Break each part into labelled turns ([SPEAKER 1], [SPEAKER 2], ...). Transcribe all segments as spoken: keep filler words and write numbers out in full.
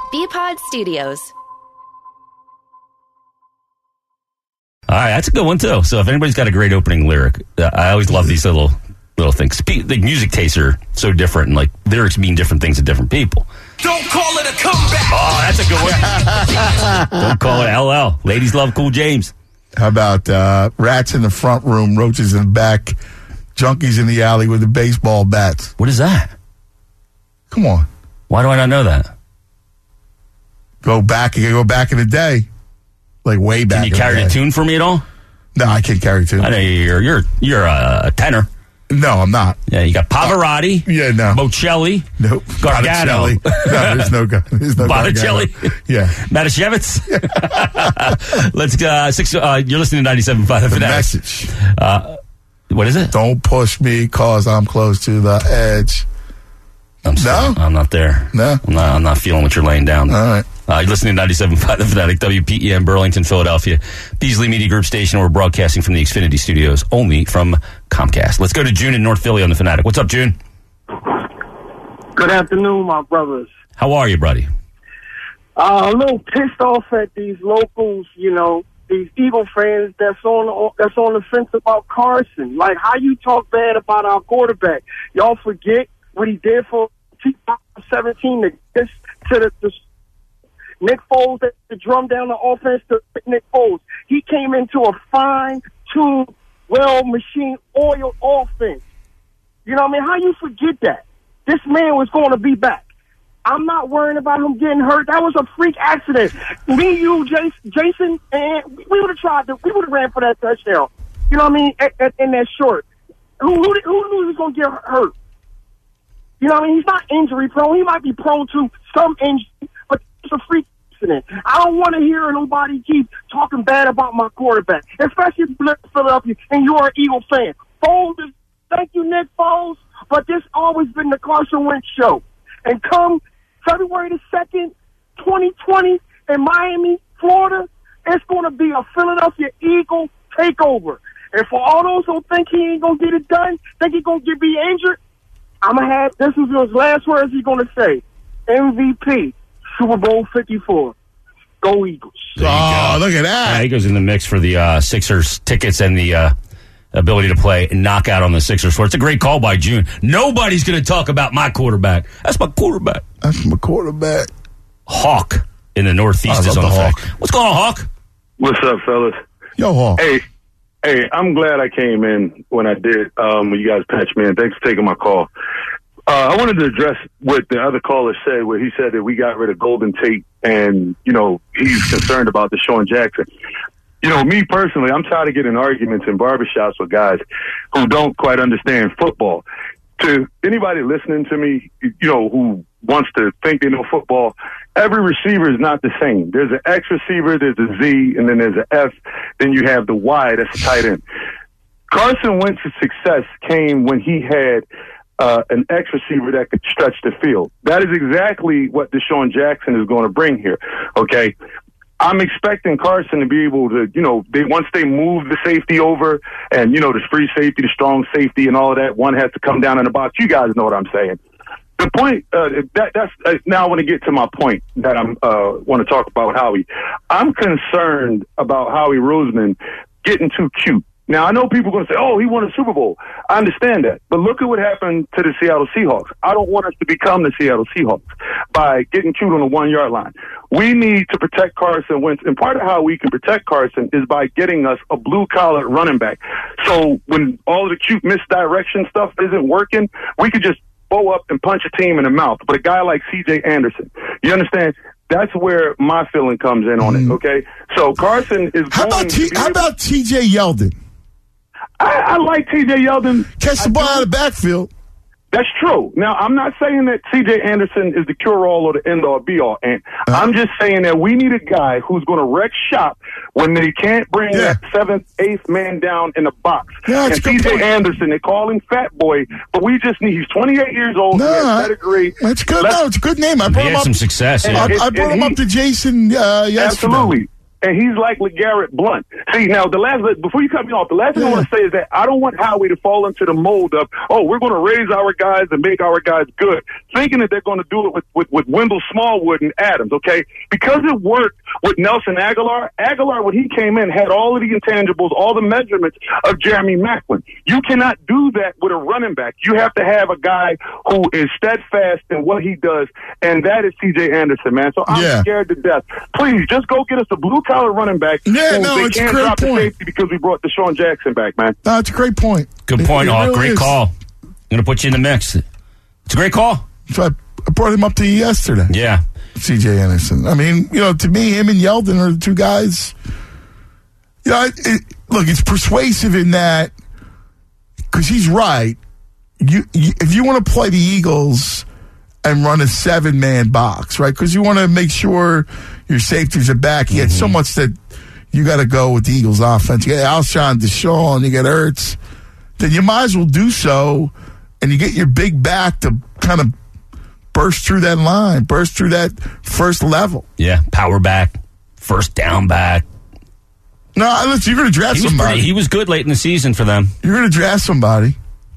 [SPEAKER 1] B-Pod Studios.
[SPEAKER 2] All right, that's a good one, too. So if anybody's got a great opening lyric, uh, I always love these little little things. Spe- the music tastes are so different, and like lyrics mean different things to different people.
[SPEAKER 3] Don't call it a comeback.
[SPEAKER 2] Oh, that's a good one. Don't call it L L. Ladies love Cool James.
[SPEAKER 4] How about uh, rats in the front room, roaches in the back, junkies in the alley with the baseball bats?
[SPEAKER 2] What is that?
[SPEAKER 4] Come on.
[SPEAKER 2] Why do I not know that?
[SPEAKER 4] Go back. You go back in the day. Like way back.
[SPEAKER 2] Can you carry a tune for me at all?
[SPEAKER 4] No, I can't carry a tune.
[SPEAKER 2] I know you're you're you're a tenor.
[SPEAKER 4] No, I'm not.
[SPEAKER 2] Yeah, you got Pavarotti.
[SPEAKER 4] Uh, yeah, no.
[SPEAKER 2] Bocelli.
[SPEAKER 4] Nope.
[SPEAKER 2] Gargano.
[SPEAKER 4] No, there's no. There's no
[SPEAKER 2] Botticelli.
[SPEAKER 4] Gargano. Yeah.
[SPEAKER 2] Matiszewicz. Let's. Uh, six. Uh, you're listening to ninety-seven point five.
[SPEAKER 4] The message.
[SPEAKER 2] Uh, what is it?
[SPEAKER 4] Don't push me, cause I'm close to the edge.
[SPEAKER 2] I'm sorry.
[SPEAKER 4] No,
[SPEAKER 2] I'm not there.
[SPEAKER 4] No,
[SPEAKER 2] I'm not. I'm not feeling what you're laying down.
[SPEAKER 4] All right.
[SPEAKER 2] Uh, you're listening to ninety-seven point five The Fanatic, W P E M, Burlington, Philadelphia. Beasley Media Group station. We're broadcasting from the Xfinity Studios, only from Comcast. Let's go to June in North Philly on The Fanatic. What's up, June?
[SPEAKER 5] Good afternoon, my brothers.
[SPEAKER 2] How are you, buddy?
[SPEAKER 5] Uh, a little pissed off at these locals, you know, these Eagle fans that's on that's on the fence about Carson. Like, how you talk bad about our quarterback? Y'all forget what he did for two thousand seventeen to this to the, the Nick Foles, to drum down the offense to Nick Foles. He came into a fine-tuned, well-machined, oiled offense. You know what I mean? How you forget that? This man was going to be back. I'm not worrying about him getting hurt. That was a freak accident. Me, you, Jason, Jason and we would have tried to, we would have ran for that touchdown. You know what I mean? At, at, in that short. Who, who, who knew he was going to get hurt? You know what I mean? He's not injury prone. He might be prone to some injury, but it's a freak accident. I don't want to hear nobody keep talking bad about my quarterback, especially if you live in Philadelphia and you're an Eagle fan. Foles, is, thank you, Nick Foles, but this always been the Carson Wentz show. And come February the second, twenty twenty, in Miami, Florida, it's going to be a Philadelphia Eagle takeover. And for all those who think he ain't going to get it done, think he's going to be injured, I'm going to have, this is his last words he's going to say. M V P, Super Bowl fifty-four. Go Eagles.
[SPEAKER 4] Oh, look at that.
[SPEAKER 2] Yeah, he goes in the mix for the uh, Sixers tickets and the uh, ability to play and knock out on the Sixers floor. It's a great call by June. Nobody's going to talk about my quarterback. That's my quarterback.
[SPEAKER 4] That's my quarterback.
[SPEAKER 2] Hawk in the Northeast is on the, the Hawk. What's going on, Hawk?
[SPEAKER 6] What's up, fellas?
[SPEAKER 4] Yo, Hawk.
[SPEAKER 6] Hey, hey, I'm glad I came in when I did, um, when you guys patched me in. Thanks for taking my call. Uh, I wanted to address what the other caller said, where he said that we got rid of Golden Tate and, you know, he's concerned about Deshaun Jackson. You know, me personally, I'm tired of getting arguments in barbershops with guys who don't quite understand football. To anybody listening to me, you know, who wants to think they know football, every receiver is not the same. There's an X receiver, there's a Z, and then there's an F, then you have the Y, that's the tight end. Carson Wentz's success came when he had uh, an X receiver that could stretch the field. That is exactly what Deshaun Jackson is going to bring here, okay? I'm expecting Carson to be able to, you know, they once they move the safety over and, you know, the free safety, the strong safety and all of that, one has to come down in the box. You guys know what I'm saying. The point, uh, that, that's, uh, now I want to get to my point that I'm, uh, want to talk about Howie. I'm concerned about Howie Roseman getting too cute. Now, I know people are going to say, oh, he won a Super Bowl. I understand that. But look at what happened to the Seattle Seahawks. I don't want us to become the Seattle Seahawks by getting cute on the one-yard line. We need to protect Carson Wentz. And part of how we can protect Carson is by getting us a blue-collar running back. So when all of the cute misdirection stuff isn't working, we could just bow up and punch a team in the mouth. But a guy like C J Anderson, you understand? That's where my feeling comes in on mm. it, okay? So Carson is
[SPEAKER 4] how
[SPEAKER 6] going
[SPEAKER 4] about T-
[SPEAKER 6] to be
[SPEAKER 4] How about T J Yeldon?
[SPEAKER 6] I, I like T J Yeldon.
[SPEAKER 4] Catch the ball out of the backfield.
[SPEAKER 6] That's true. Now, I'm not saying that C J Anderson is the cure-all or the end-all, be-all. And uh, I'm just saying that we need a guy who's going to wreck shop when they can't bring yeah. that seventh, eighth man down in the box.
[SPEAKER 4] Yeah,
[SPEAKER 6] and C J Anderson, they call him Fat Boy, but we just need, he's twenty-eight years old.
[SPEAKER 4] No,
[SPEAKER 6] he has pedigree.
[SPEAKER 4] That's good.
[SPEAKER 6] Let's,
[SPEAKER 4] no, it's a good name. I brought
[SPEAKER 2] he
[SPEAKER 4] him
[SPEAKER 2] had
[SPEAKER 4] up,
[SPEAKER 2] some success. Yeah.
[SPEAKER 4] I, I brought him he, up to Jason uh, yesterday.
[SPEAKER 6] Absolutely. and he's like LeGarrette Blount. See, now, the last before you cut me off, the last thing I want to say is that I don't want Howie to fall into the mold of, oh, we're going to raise our guys and make our guys good, thinking that they're going to do it with, with, with Wendell Smallwood and Adams, okay? Because it worked with Nelson Aguilar, Aguilar, when he came in, had all of the intangibles, all the measurements of Jeremy Maclin. You cannot do that with a running back. You have to have a guy who is steadfast in what he does, and that is C J Anderson, man. So I'm
[SPEAKER 4] Yeah.
[SPEAKER 6] scared to death. Please, just go get us a blue-collar running back.
[SPEAKER 4] Yeah,
[SPEAKER 6] who
[SPEAKER 4] no,
[SPEAKER 6] they
[SPEAKER 4] it's a
[SPEAKER 6] can't
[SPEAKER 4] great
[SPEAKER 6] drop the
[SPEAKER 4] point.
[SPEAKER 6] safety because we brought Deshaun Jackson back, man.
[SPEAKER 4] No, it's a great point.
[SPEAKER 2] Good
[SPEAKER 4] It-
[SPEAKER 2] point.
[SPEAKER 4] it
[SPEAKER 2] Oh,
[SPEAKER 4] really
[SPEAKER 2] great
[SPEAKER 4] is.
[SPEAKER 2] call. I'm going to put you in the mix. It's a great call.
[SPEAKER 4] So I I brought him up to you yesterday.
[SPEAKER 2] Yeah.
[SPEAKER 4] C J Anderson. I mean, you know, to me, him and Yeldon are the two guys. You know, it, it, look, it's persuasive in that because he's right. You, you if you want to play the Eagles and run a seven-man box, right? Because you want to make sure your safeties are back. You had so much that you got to go with the Eagles' offense. You got Alshon, Deshaun, you got Ertz. Then you might as well do so, and you get your big back to kind of burst through that line, burst through that first level.
[SPEAKER 2] Yeah. Power back, first down back.
[SPEAKER 4] No, listen, you're going to draft
[SPEAKER 2] He was,
[SPEAKER 4] somebody.
[SPEAKER 2] pretty, he was good late in the season for them.
[SPEAKER 4] You're going to draft somebody.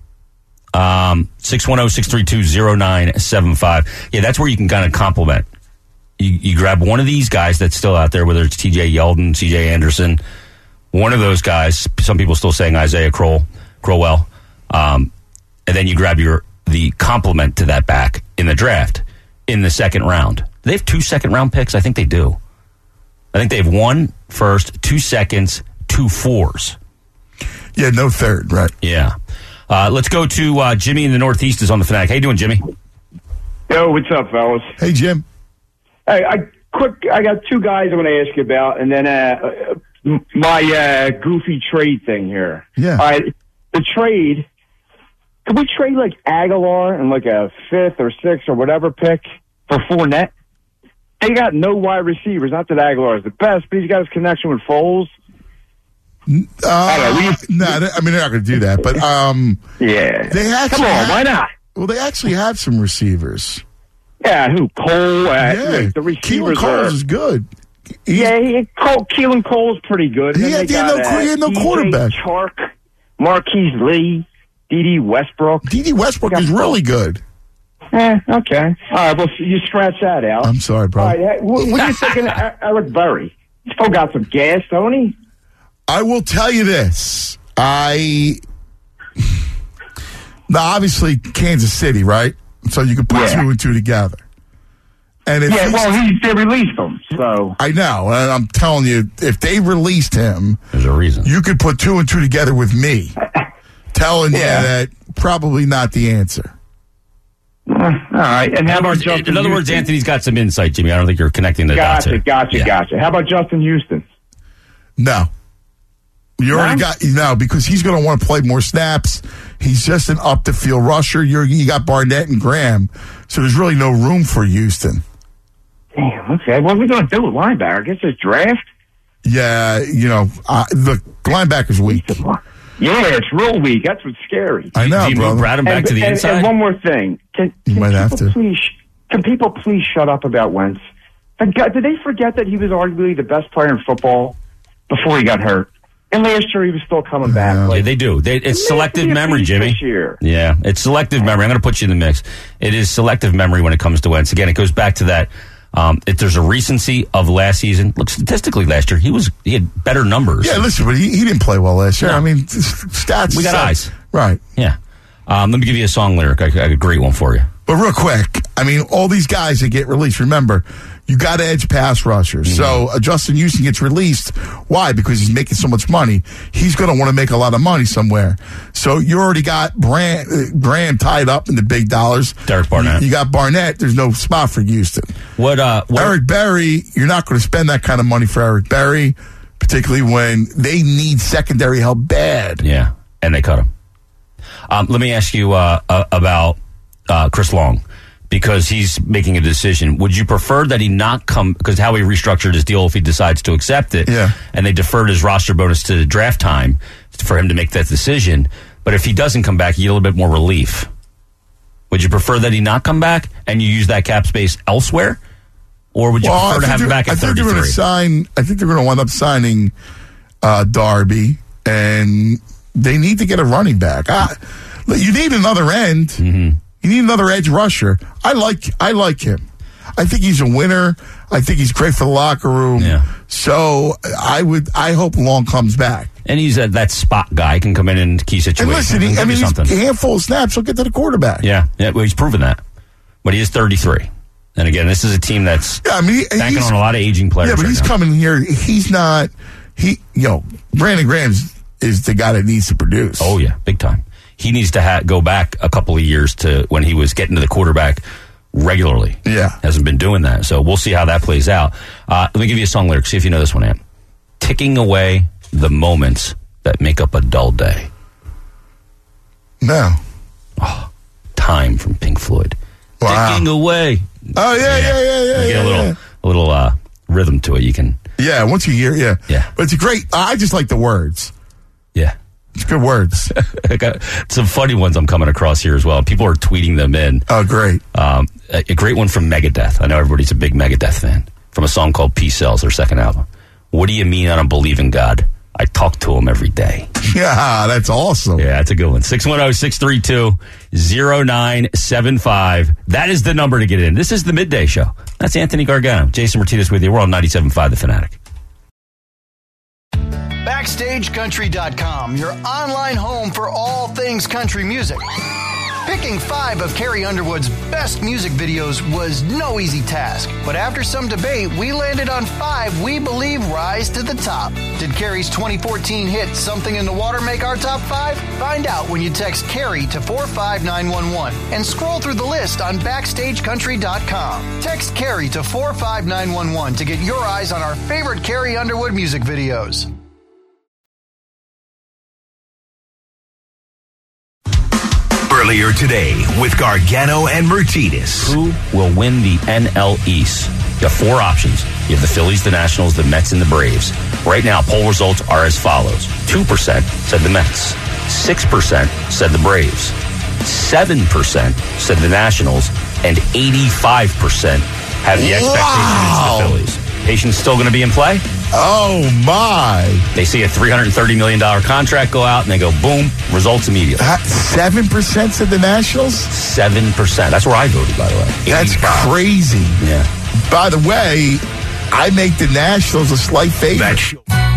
[SPEAKER 2] Um, six one zero, six three two, zero nine seven five. Yeah, that's where you can kind of compliment. You, you grab one of these guys that's still out there, whether it's T J Yeldon, C J Anderson, one of those guys. Some people still saying Isaiah Crowell, Crowell. Um, and then you grab your the complement to that back in the draft in the second round. Do they have two second round picks? I think they do. I think they have one first, two seconds, two fours.
[SPEAKER 4] Yeah, no third, right?
[SPEAKER 2] Yeah. Uh, let's go to uh, Jimmy in the Northeast is on the Fanatic. How you doing, Jimmy?
[SPEAKER 1] Yo, what's up, fellas?
[SPEAKER 4] Hey, Jim.
[SPEAKER 1] Hey, I quick. I got two guys I want to ask you about, and then uh, uh, my uh, goofy trade thing here.
[SPEAKER 4] Yeah.
[SPEAKER 1] All right, the trade. Could we trade like Aguilar and like a fifth or sixth or whatever pick for Fournette? They got no wide receivers. Not that Aguilar is the best, but he's got his connection with Foles.
[SPEAKER 4] Uh,
[SPEAKER 1] right,
[SPEAKER 4] no, I mean, they're not going to do that. But um,
[SPEAKER 1] Yeah.
[SPEAKER 4] they actually
[SPEAKER 1] Come on,
[SPEAKER 4] have-
[SPEAKER 1] why not?
[SPEAKER 4] Well, they actually have some receivers.
[SPEAKER 1] Yeah, who? Cole? Uh,
[SPEAKER 4] Yeah,
[SPEAKER 1] wait, the
[SPEAKER 4] Keelan
[SPEAKER 1] receivers
[SPEAKER 4] Cole
[SPEAKER 1] are.
[SPEAKER 4] is good. He's-
[SPEAKER 1] Yeah, he, Cole, Keelan Cole's pretty good.
[SPEAKER 4] He
[SPEAKER 1] Then
[SPEAKER 4] had-
[SPEAKER 1] they
[SPEAKER 4] he had
[SPEAKER 1] got,
[SPEAKER 4] no- he had no
[SPEAKER 1] uh, D J
[SPEAKER 4] quarterback.
[SPEAKER 1] Chark, Marquise Lee, D D Westbrook.
[SPEAKER 4] D D Westbrook is really good.
[SPEAKER 1] Eh, okay. All right, well, you scratch that out.
[SPEAKER 4] I'm sorry, bro.
[SPEAKER 1] All right, hey, what, what are you thinking of E- Eric Berry? He's still got some gas, don't he?
[SPEAKER 4] I will tell you this. I now obviously Kansas City, right? So you can put
[SPEAKER 1] Yeah.
[SPEAKER 4] two and two together. And if
[SPEAKER 1] Yeah,
[SPEAKER 4] he's-
[SPEAKER 1] well, he, they released him, so.
[SPEAKER 4] I know, and I'm telling you, if they released him,
[SPEAKER 2] There's a reason.
[SPEAKER 4] you could put two and two together with me, telling
[SPEAKER 1] Yeah.
[SPEAKER 4] you that probably not the answer.
[SPEAKER 1] Uh, all right, and
[SPEAKER 2] In
[SPEAKER 1] how
[SPEAKER 2] other,
[SPEAKER 1] about
[SPEAKER 2] words,
[SPEAKER 1] Justin
[SPEAKER 2] in other words,
[SPEAKER 1] Houston?
[SPEAKER 2] Anthony's got some insight, Jimmy. I don't think you're connecting the dots
[SPEAKER 1] Gotcha,
[SPEAKER 2] here.
[SPEAKER 1] gotcha,
[SPEAKER 2] Yeah.
[SPEAKER 1] gotcha. How about Justin Houston?
[SPEAKER 4] No. You already
[SPEAKER 1] No?
[SPEAKER 4] got no because he's going to want to play more snaps. He's just an up the field rusher. You're, you got Barnett and Graham, so there's really no room for Houston.
[SPEAKER 1] Damn, okay. What are we going to do with linebacker? I guess it's draft?
[SPEAKER 4] Yeah, you know, uh, the linebacker's weak.
[SPEAKER 1] Yeah, it's real weak. That's what's scary.
[SPEAKER 4] I know,
[SPEAKER 2] Do you
[SPEAKER 4] brother.
[SPEAKER 2] move Bradham back
[SPEAKER 1] and,
[SPEAKER 2] to the
[SPEAKER 1] and,
[SPEAKER 2] inside?
[SPEAKER 1] And one more thing. Can,
[SPEAKER 4] You
[SPEAKER 1] can
[SPEAKER 4] might have
[SPEAKER 1] people
[SPEAKER 4] to.
[SPEAKER 1] Please, can people please shut up about Wentz? Forget- Did they forget that he was arguably the best player in football before he got hurt? And last year he was still coming back.
[SPEAKER 4] Yeah.
[SPEAKER 2] Yeah,
[SPEAKER 1] Like,
[SPEAKER 2] they do. They, it's
[SPEAKER 1] Maybe
[SPEAKER 2] selective
[SPEAKER 1] a
[SPEAKER 2] memory,
[SPEAKER 1] beast
[SPEAKER 2] Jimmy.
[SPEAKER 1] this year.
[SPEAKER 2] Yeah, it's selective memory. I'm going to put you in the mix. It is selective memory when it comes to Wentz. Again, it goes back to that. Um, if there's a recency of last season, look statistically last year he was he had better numbers.
[SPEAKER 4] Yeah, listen, but he, he didn't play well last year.
[SPEAKER 2] No.
[SPEAKER 4] I mean, stats.
[SPEAKER 2] We got
[SPEAKER 4] suck.
[SPEAKER 2] eyes.
[SPEAKER 4] Right.
[SPEAKER 2] Yeah. Um, let me give you a song lyric. I, I got a great one for you.
[SPEAKER 4] But real quick, I mean, all these guys that get released, remember, you got to edge pass rushers.
[SPEAKER 2] Mm-hmm.
[SPEAKER 4] So uh, Justin Houston gets released. Why? Because he's making so much money. He's going to want to make a lot of money somewhere. So you already got Brand, uh, Graham tied up in the big dollars.
[SPEAKER 2] Derek Barnett.
[SPEAKER 4] You, you got Barnett. There's no spot for Houston.
[SPEAKER 2] What? Uh, what
[SPEAKER 4] Eric Berry, you're not going to spend that kind of money for Eric Berry, particularly when they need secondary help bad.
[SPEAKER 2] Yeah, and they cut him. Um, let me ask you uh, uh, about uh, Chris Long, because he's making a decision. Would you prefer that he not come, because how he restructured his deal if he decides to accept it,
[SPEAKER 4] Yeah.
[SPEAKER 2] and they deferred his roster bonus to the draft time for him to make that decision, but if he doesn't come back, you get a little bit more relief. Would you prefer that he not come back and you use that cap space elsewhere? Or would you
[SPEAKER 4] Well,
[SPEAKER 2] prefer to have him back at
[SPEAKER 4] I think they're going to
[SPEAKER 2] thirty-three?
[SPEAKER 4] sign. I think they're going to wind up signing uh, Darby, and they need to get a running back. I, you need another end.
[SPEAKER 2] Mm-hmm.
[SPEAKER 4] You need another edge rusher. I like. I like him. I think he's a winner. I think he's great for the locker room.
[SPEAKER 2] Yeah.
[SPEAKER 4] So I would. I hope Long comes back.
[SPEAKER 2] And he's a, that spot guy, can come in in key situations.
[SPEAKER 4] And listen, he,
[SPEAKER 2] and
[SPEAKER 4] I
[SPEAKER 2] give
[SPEAKER 4] mean,
[SPEAKER 2] you
[SPEAKER 4] he's
[SPEAKER 2] something.
[SPEAKER 4] a handful of snaps. He'll get to the quarterback.
[SPEAKER 2] Yeah, yeah, well, he's proven that. But he is thirty-three. And again, this is a team that's
[SPEAKER 4] Yeah, I mean,
[SPEAKER 2] banking
[SPEAKER 4] he's-
[SPEAKER 2] on a lot of aging players.
[SPEAKER 4] Yeah, but
[SPEAKER 2] right
[SPEAKER 4] he's
[SPEAKER 2] now.
[SPEAKER 4] coming here. He's not. He, you know, Brandon Graham's is the guy that needs to produce.
[SPEAKER 2] Oh, yeah, big time. He needs to ha- go back a couple of years to when he was getting to the quarterback regularly.
[SPEAKER 4] Yeah.
[SPEAKER 2] Hasn't been doing that. So we'll see how that plays out. Uh, let me give you a song lyric. See if you know this one, Am. Ticking away the moments that make up a dull day.
[SPEAKER 4] No.
[SPEAKER 2] Time from Pink Floyd.
[SPEAKER 4] Wow.
[SPEAKER 2] Ticking away.
[SPEAKER 4] Oh yeah, yeah, yeah, yeah.
[SPEAKER 2] You get
[SPEAKER 4] yeah,
[SPEAKER 2] a little,
[SPEAKER 4] yeah.
[SPEAKER 2] a little uh, rhythm to it. You can,
[SPEAKER 4] Yeah, once you hear, yeah,
[SPEAKER 2] Yeah.
[SPEAKER 4] But it's a great. I just like the words.
[SPEAKER 2] yeah.
[SPEAKER 4] It's good words.
[SPEAKER 2] I got some funny ones I'm coming across here as well. People are tweeting them in.
[SPEAKER 4] Oh, great.
[SPEAKER 2] Um, a, a great one from Megadeth. I know everybody's a big Megadeth fan. From a song called Peace Sells, their second album. What do you mean I don't believe in God? I talk to him every day.
[SPEAKER 4] Yeah, that's awesome.
[SPEAKER 2] Yeah, that's a good one. six one zero, six three two, zero nine seven five. That is the number to get in. This is the Midday Show. That's Anthony Gargano. Jason Martinez with you. We're on ninety-seven point five The Fanatic.
[SPEAKER 7] Backstage Country dot com, your online home for all things country music. Picking five of Carrie Underwood's best music videos was no easy task, but after some debate, we landed on five we believe rise to the top. Did Carrie's twenty fourteen hit Something in the Water make our top five? Find out when you text Carrie to four five nine one one and scroll through the list on Backstage Country dot com. Text Carrie to four five nine one one to get your eyes on our favorite Carrie Underwood music videos.
[SPEAKER 3] Earlier today with Gargano and Martinez.
[SPEAKER 2] Who will win the N L East? You have four options. You have the Phillies, the Nationals, the Mets, and the Braves. Right now, poll results are as follows. two percent said the Mets. six percent said the Braves. seven percent said the Nationals. And eighty-five percent have the expectation
[SPEAKER 4] Wow.
[SPEAKER 2] it's the Phillies. Patience still going to be in play?
[SPEAKER 4] Oh my!
[SPEAKER 2] They see a three hundred thirty million dollars contract go out, and they go, boom, results immediately.
[SPEAKER 4] Seven percent said the Nationals.
[SPEAKER 2] seven percent. That's where I voted, by the way.
[SPEAKER 4] That's
[SPEAKER 2] eighty-five.
[SPEAKER 4] crazy.
[SPEAKER 2] Yeah.
[SPEAKER 4] By the way, I make the Nationals a slight favorite.
[SPEAKER 3] That show.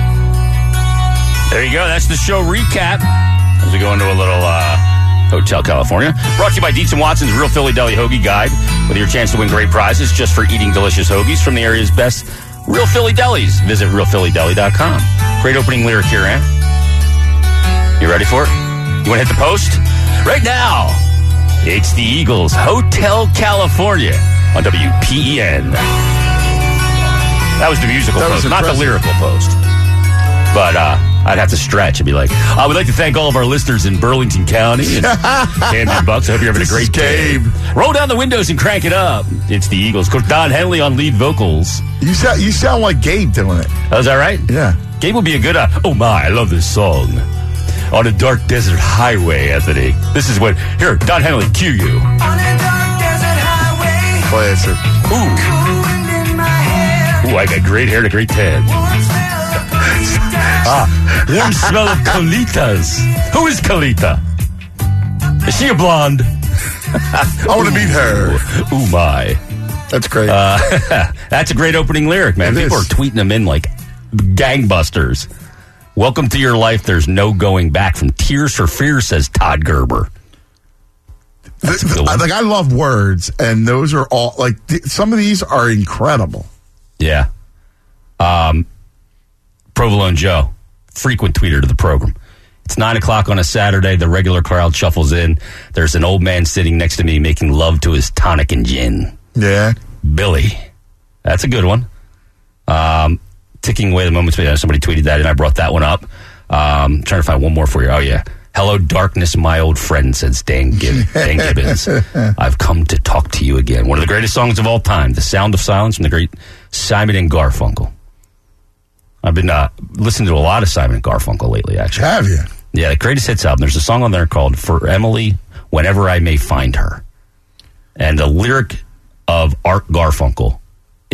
[SPEAKER 2] There you go. That's the show recap as we go into a little uh, Hotel California. Brought to you by Dietz and Watson's Real Philly Deli Hoagie Guide, with your chance to win great prizes just for eating delicious hoagies from the area's best Real Philly Delis. Visit real philly deli dot com. Great opening lyric here, Ann. You ready for it? You want to hit the post? Right now, it's the Eagles, Hotel California on W P E N. That was the musical
[SPEAKER 4] That was
[SPEAKER 2] post, not the
[SPEAKER 4] impressive.
[SPEAKER 2] lyrical post. But uh, I'd have to stretch and be like, uh, we'd like to thank all of our listeners in Burlington County and Camden Bucks. I hope you're having a
[SPEAKER 4] This
[SPEAKER 2] great
[SPEAKER 4] is
[SPEAKER 2] day.
[SPEAKER 4] Gabe.
[SPEAKER 2] Roll down the windows and crank it up. It's the Eagles. Of course, Don Henley on lead vocals.
[SPEAKER 4] You sound you sound like Gabe doing it.
[SPEAKER 2] Oh, is that right?
[SPEAKER 4] Yeah.
[SPEAKER 2] Gabe would be a good, uh, oh my, I love this song. On a dark desert highway, Anthony. This is what, here, Don Henley, cue you.
[SPEAKER 3] On a dark desert highway,
[SPEAKER 4] Classic.
[SPEAKER 2] Ooh,
[SPEAKER 3] wind in my hair,
[SPEAKER 2] ooh, I got great hair and a great tan.
[SPEAKER 3] warm smell of colitas.
[SPEAKER 2] Ah, warm smell of colitas. Who is Colita? Is she a blonde?
[SPEAKER 4] I want to meet her.
[SPEAKER 2] Ooh, my.
[SPEAKER 4] That's great.
[SPEAKER 2] Uh, that's a great opening lyric, man.
[SPEAKER 4] It
[SPEAKER 2] People
[SPEAKER 4] is.
[SPEAKER 2] are tweeting them in like gangbusters. Welcome to your life. There's no going back. From Tears for Fears, says Todd Gerber. That's a
[SPEAKER 4] Th-
[SPEAKER 2] good
[SPEAKER 4] th-
[SPEAKER 2] one.
[SPEAKER 4] like I love words, and those are all like th- some of these are incredible.
[SPEAKER 2] Yeah. Um, Provolone Joe, frequent tweeter to the program. It's nine o'clock on a Saturday. The regular crowd shuffles in. There's an old man sitting next to me making love to his tonic and gin.
[SPEAKER 4] Yeah.
[SPEAKER 2] Billy. That's a good one. Um, ticking away the moments. Somebody tweeted that, and I brought that one up. Um, trying to find one more for you. Oh, yeah. Hello, darkness, my old friend, says Dan, Gib- Dan Gibbons. I've come to talk to you again. One of the greatest songs of all time, The Sound of Silence from the great Simon and Garfunkel. I've been uh, listening to a lot of Simon and Garfunkel lately, actually.
[SPEAKER 4] Have you?
[SPEAKER 2] Yeah, the greatest hits album. There's a song on there called For Emily, Whenever I May Find Her. And the lyric of Art Garfunkel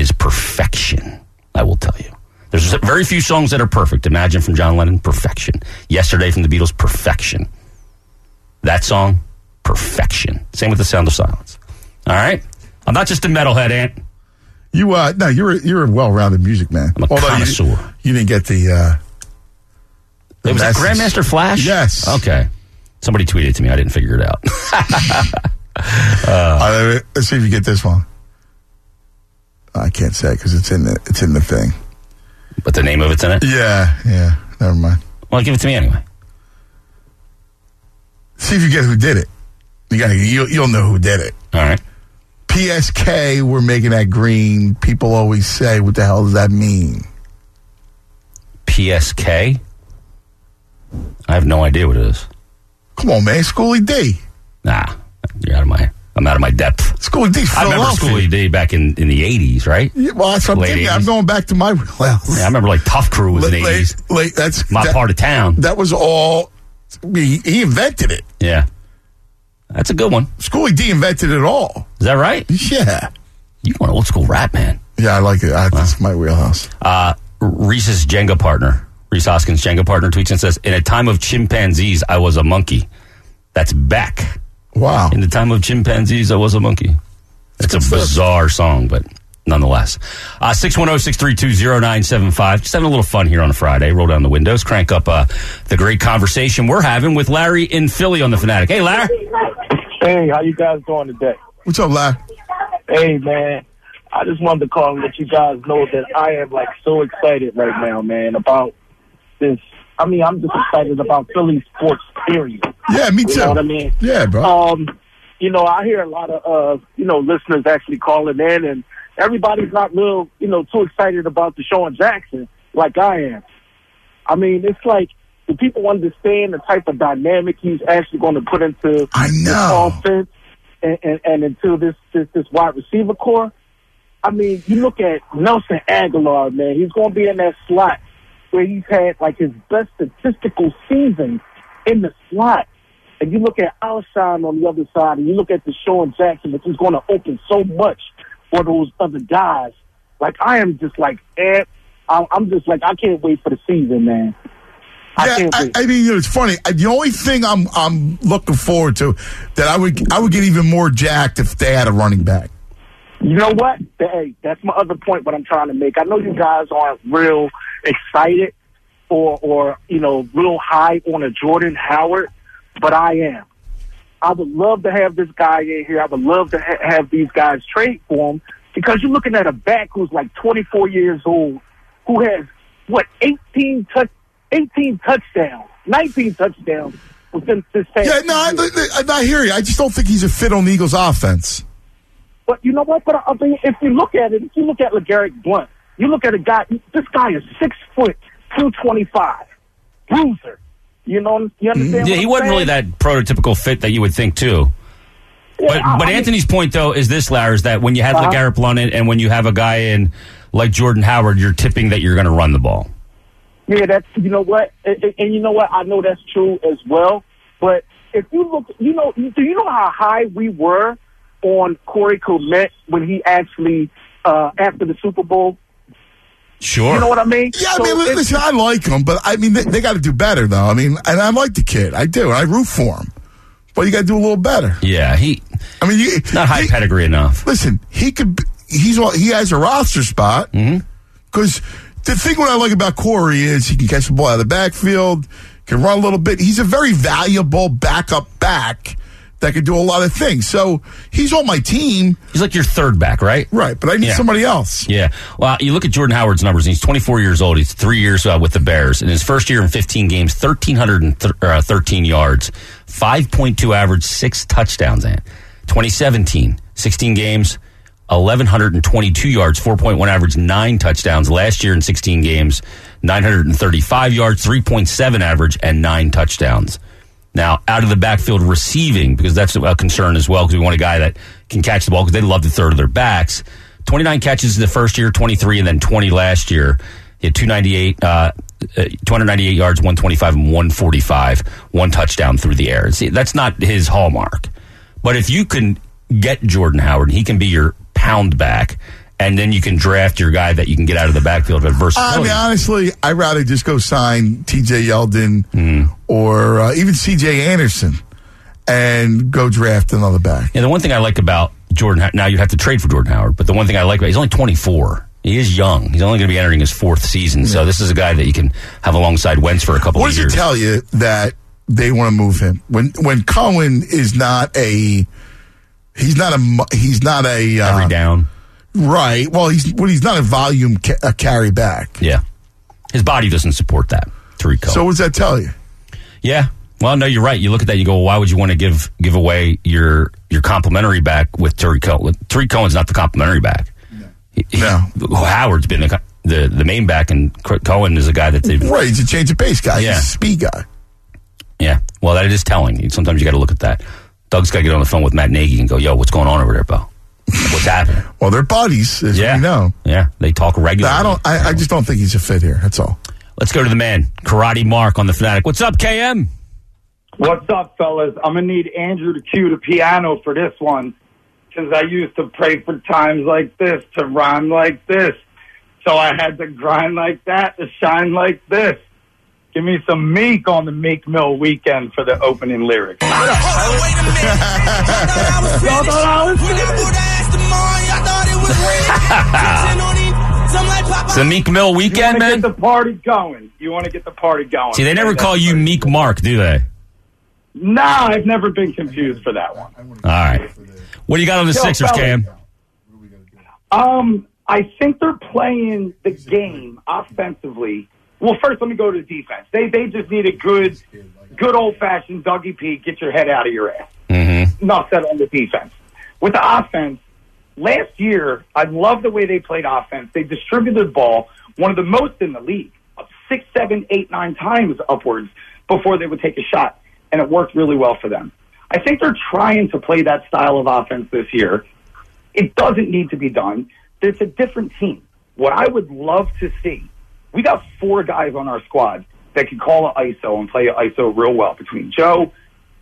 [SPEAKER 2] is perfection. I will tell you. There's very few songs that are perfect. Imagine from John Lennon, perfection. Yesterday from the Beatles, perfection. That song, perfection. Same with The Sound of Silence. All right? I'm not just a metalhead, Ant.
[SPEAKER 4] You, uh, no, you're, you're a well-rounded music man.
[SPEAKER 2] I'm a
[SPEAKER 4] Although
[SPEAKER 2] connoisseur.
[SPEAKER 4] You, you didn't get the, uh, the
[SPEAKER 2] it was a Grandmaster Flash?
[SPEAKER 4] Yes.
[SPEAKER 2] Okay. Somebody tweeted it to me. I didn't figure it out.
[SPEAKER 4] uh, uh, let's see if you get this one. I can't say it because it's in the it's in the thing.
[SPEAKER 2] But the name of it's in it?
[SPEAKER 4] Yeah, yeah. Never mind.
[SPEAKER 2] Well, give it to me anyway.
[SPEAKER 4] See if you get who did it. You gotta, you'll, you'll know who did it.
[SPEAKER 2] All right.
[SPEAKER 4] P S K, we're making that green. People always say, what the hell does that mean?
[SPEAKER 2] P S K? I have no idea what it is.
[SPEAKER 4] Come on, man. Schoolie D.
[SPEAKER 2] Nah, you're out of my... I'm out of my depth.
[SPEAKER 4] Schoolie D.
[SPEAKER 2] I remember Schoolie D back in, in the eighties, right?
[SPEAKER 4] Yeah, well, that's what I'm thinking. I'm going back to my wheelhouse.
[SPEAKER 2] Yeah, I remember like Tough Crew was
[SPEAKER 4] late,
[SPEAKER 2] in the eighties.
[SPEAKER 4] Late, late, that's
[SPEAKER 2] my
[SPEAKER 4] that,
[SPEAKER 2] part of town.
[SPEAKER 4] That was all. He, he invented it.
[SPEAKER 2] Yeah, that's a good one.
[SPEAKER 4] Schoolie D invented it all.
[SPEAKER 2] Is that right?
[SPEAKER 4] Yeah.
[SPEAKER 2] You want old school rap, man?
[SPEAKER 4] Yeah, I like it. I, that's my wheelhouse.
[SPEAKER 2] Uh, Reese's Jenga partner, Reese Hoskins' Jenga partner, tweets and says, "In a time of chimpanzees, I was a monkey." That's Beck.
[SPEAKER 4] Wow.
[SPEAKER 2] In the time of chimpanzees, I was a monkey. It's a bizarre song, but nonetheless. Uh, six one zero, six three two, zero nine seven five. Just having a little fun here on a Friday. Roll down the windows, crank up uh, the great conversation we're having with Larry in Philly on the Fanatic. Hey, Larry.
[SPEAKER 5] Hey, how you guys doing today?
[SPEAKER 4] What's up, Larry?
[SPEAKER 5] Hey, man. I just wanted to call and let you guys know that I am, like, so excited right now, man, about this. I mean, I'm just excited about Philly sports, period.
[SPEAKER 4] Yeah, me too.
[SPEAKER 5] You know what I mean?
[SPEAKER 4] Yeah, bro.
[SPEAKER 5] Um, you know, I hear a lot of, uh, you know, listeners actually calling in, and everybody's not real, you know, too excited about Deshaun Jackson like I am. I mean, it's like, do people understand the type of dynamic he's actually going to put into
[SPEAKER 4] I know.
[SPEAKER 5] this offense and, and, and into this, this, this wide receiver core? I mean, you look at Nelson Aguilar, man, he's going to be in that slot where he's had, like, his best statistical season in the slot. And you look at Alshon on the other side, and you look at Deshaun Jackson, which is going to open so much for those other guys. Like, I am just, like, eh, I'm just, like, I can't wait for the season, man. I
[SPEAKER 4] yeah,
[SPEAKER 5] can't
[SPEAKER 4] I,
[SPEAKER 5] wait.
[SPEAKER 4] I mean, you know, it's funny. The only thing I'm I'm looking forward to that I would I would get even more jacked if they had a running back.
[SPEAKER 5] You know what? Hey, that's my other point, what I'm trying to make. I know you guys aren't real excited or, or you know, real high on a Jordan Howard, but I am. I would love to have this guy in here. I would love to ha- have these guys trade for him because you're looking at a back who's like twenty-four years old who has, what, eighteen, touch, eighteen touchdowns, nineteen touchdowns within this past
[SPEAKER 4] Yeah, no, I, I, I hear you. I just don't think he's a fit on the Eagles' offense.
[SPEAKER 5] But you know what? But I mean, if you look at it, if you look at LeGarrette Blount, you look at a guy. This guy is six foot two twenty five, bruiser. You know, you understand?
[SPEAKER 2] Yeah,
[SPEAKER 5] what
[SPEAKER 2] he
[SPEAKER 5] I'm
[SPEAKER 2] wasn't
[SPEAKER 5] saying?
[SPEAKER 2] really that prototypical fit that you would think too.
[SPEAKER 5] Yeah,
[SPEAKER 2] But
[SPEAKER 5] I-
[SPEAKER 2] but
[SPEAKER 5] I mean-
[SPEAKER 2] Anthony's point though is this, Larry, is that when you have
[SPEAKER 5] Uh-huh.
[SPEAKER 2] LeGarrette Blount in, and when you have a guy in like Jordan Howard, you're tipping that you're going to run the ball.
[SPEAKER 5] Yeah, that's, you know what, and, and- and you know what, I know that's true as well. But if you look, you know, do you know how high we were on Corey Clement when he actually uh, after the Super Bowl?
[SPEAKER 2] Sure.
[SPEAKER 5] You know what I mean?
[SPEAKER 4] Yeah, I
[SPEAKER 5] So
[SPEAKER 4] mean,
[SPEAKER 5] it's-
[SPEAKER 4] listen, I like him, but I mean, they, they got to do better, though. I mean, and I like the kid, I do, and I root for him, but you got to do a little better.
[SPEAKER 2] Yeah, he
[SPEAKER 4] I mean, you,
[SPEAKER 2] not high
[SPEAKER 4] he-
[SPEAKER 2] pedigree enough.
[SPEAKER 4] Listen, he could. be- He's all- he has a roster spot because
[SPEAKER 2] Mm-hmm.
[SPEAKER 4] the thing what I like about Corey is he can catch the ball out of the backfield, can run a little bit. He's a very valuable backup back that can do a lot of things. So he's on my team,
[SPEAKER 2] He's like your third back, right?
[SPEAKER 4] right? But I need
[SPEAKER 2] Yeah.
[SPEAKER 4] somebody else.
[SPEAKER 2] Yeah. Well, you look at Jordan Howard's numbers. He's twenty-four years old. He's three years uh, with the Bears. In his first year in fifteen games, one thousand three hundred thirteen yards, five point two average, six touchdowns. And twenty seventeen, sixteen games, one thousand one hundred twenty-two yards, four point one average, nine touchdowns. Last year in sixteen games, nine hundred thirty-five yards, three point seven average, and nine touchdowns. Now, out of the backfield receiving, because that's a concern as well, because we want a guy that can catch the ball, because they love the third of their backs. twenty-nine catches in the first year, twenty-three, and then twenty last year. He had two ninety-eight, uh, uh, two ninety-eight yards, one twenty-five, and one forty-five, one touchdown through the air. See, that's not his hallmark. But if you can get Jordan Howard, he can be your pound back, and then you can draft your guy that you can get out of the backfield at
[SPEAKER 4] I
[SPEAKER 2] versatility.
[SPEAKER 4] mean, honestly, I'd rather just go sign T J Yeldon
[SPEAKER 2] Mm.
[SPEAKER 4] or uh, even C J Anderson and go draft another back.
[SPEAKER 2] Yeah, the one thing I like about Jordan, now you have to trade for Jordan Howard, but the one thing I like about he's only twenty-four. He is young. He's only going to be entering his fourth season, so this is a guy that you can have alongside Wentz for a couple
[SPEAKER 4] What
[SPEAKER 2] of
[SPEAKER 4] does
[SPEAKER 2] years.
[SPEAKER 4] it tell you that they want to move him when when Cohen is not a he's not a mu- he's not a uh,
[SPEAKER 2] Every down.
[SPEAKER 4] right? Well, he's well, he's not a volume ca- a carry back.
[SPEAKER 2] Yeah. His body doesn't support that, Tariq Cohen.
[SPEAKER 4] So what does that tell you?
[SPEAKER 2] Yeah. Well, no, you're right. You look at that, you go, well, why would you want to give give away your your complimentary back with Tariq Cohen? Tariq Cohen's not the complimentary back. He,
[SPEAKER 4] No.
[SPEAKER 2] he, Howard's been the, co- the the main back, and Cohen is a guy that they've.
[SPEAKER 4] Right, he's a change of pace guy.
[SPEAKER 2] Yeah.
[SPEAKER 4] He's a speed guy.
[SPEAKER 2] Yeah. Well, that is telling. Sometimes you got to look at that. Doug's got to get on the phone with Matt Nagy and go, yo, what's going on over there, Bo? What's happening?
[SPEAKER 4] Well, they're buddies, as
[SPEAKER 2] Yeah.
[SPEAKER 4] we know.
[SPEAKER 2] Yeah. They talk regularly.
[SPEAKER 4] I don't. I, I just don't think he's a fit here. That's all.
[SPEAKER 2] Let's go to the man, Karate Mark on the Fanatic. What's up, K M?
[SPEAKER 8] What's up, fellas? I'm going to need Andrew to cue the piano for this one, because I used to pray for times like this, to rhyme like this. So I had to grind like that, to shine like this. Give me some Meek on the Meek Mill weekend for the opening lyrics.
[SPEAKER 3] Hold on, wait a minute. I thought I was finished. When I put ass to mine, I thought it was real. Some like Papa.
[SPEAKER 2] It's the Meek Mill
[SPEAKER 8] You
[SPEAKER 2] weekend,
[SPEAKER 8] want to
[SPEAKER 2] man?
[SPEAKER 8] get the party going. You want to get the party going.
[SPEAKER 2] See, they never call you Meek Mark, do they?
[SPEAKER 8] Nah, I've never been confused for that one.
[SPEAKER 2] All right. What do you got on the
[SPEAKER 8] Yo,
[SPEAKER 2] Sixers,
[SPEAKER 8] fellas.
[SPEAKER 2] Cam?
[SPEAKER 8] Um, I think they're playing the game offensively. Well, first, let me go to defense. They they just need a good, good old fashioned Dougie P. Get your head out of your ass.
[SPEAKER 2] Mm-hmm.
[SPEAKER 8] Enough said on the defense. With the offense, last year I love the way they played offense. They distributed the ball, one of the most in the league, up six, seven, eight, nine times upwards before they would take a shot, and it worked really well for them. I think they're trying to play that style of offense this year. It doesn't need to be done. It's a different team. What I would love to see, we got four guys on our squad that can call an I S O and play an I S O real well between Joe,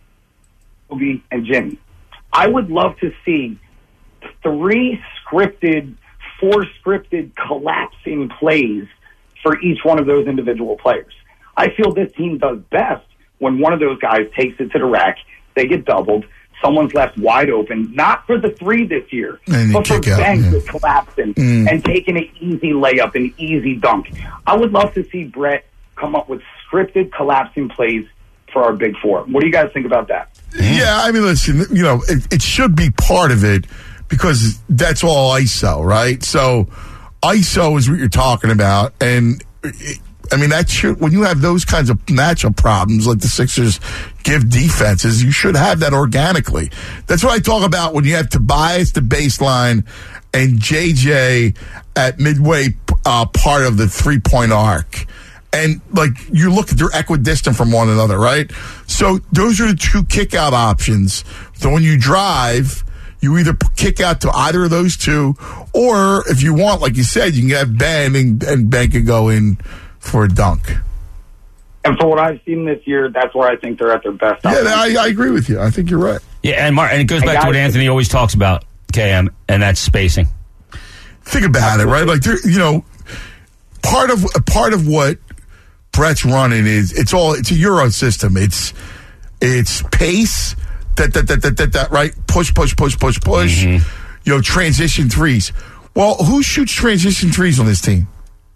[SPEAKER 8] Obi, and Jimmy. I would love to see three scripted, four scripted collapsing plays for each one of those individual players. I feel this team does best when one of those guys takes it to the rack, they get doubled, someone's left wide open, not for the three this year,
[SPEAKER 4] And
[SPEAKER 8] but for
[SPEAKER 4] kick out,
[SPEAKER 8] banks
[SPEAKER 4] yeah.
[SPEAKER 8] with collapsing
[SPEAKER 4] Mm.
[SPEAKER 8] and taking an easy layup, an easy dunk. I would love to see Brett come up with scripted collapsing plays for our big four. What do you guys think about that?
[SPEAKER 4] Yeah, I mean, listen, you know, it, it should be part of it because that's all I S O, right? So I S O is what you're talking about. And, it, I mean, that should, when you have those kinds of matchup problems like the Sixers give defenses, you should have that organically. That's what I talk about when you have Tobias, the baseline, and J J at midway uh, part of the three-point arc. And, like, you look at, they're equidistant from one another, right? So those are the two kick-out options. So when you drive, you either kick out to either of those two, or if you want, like you said, you can have Ben, and, and Ben can go in for a dunk.
[SPEAKER 8] And for what I've seen this year, that's where I think they're at their best.
[SPEAKER 4] Yeah, I, I agree with you. I think you're right.
[SPEAKER 2] Yeah, and Mark, and it goes
[SPEAKER 8] Hey,
[SPEAKER 2] back to what
[SPEAKER 8] guys-
[SPEAKER 2] Anthony always talks about, K M, and that's spacing.
[SPEAKER 4] Think about it, right? Like, there, you know, part of part of what Brett's running is it's all it's a Euro system. It's it's pace, that that that that that, that right? Push, push, push, push, push. You know, transition threes. Well, who shoots transition threes on this team?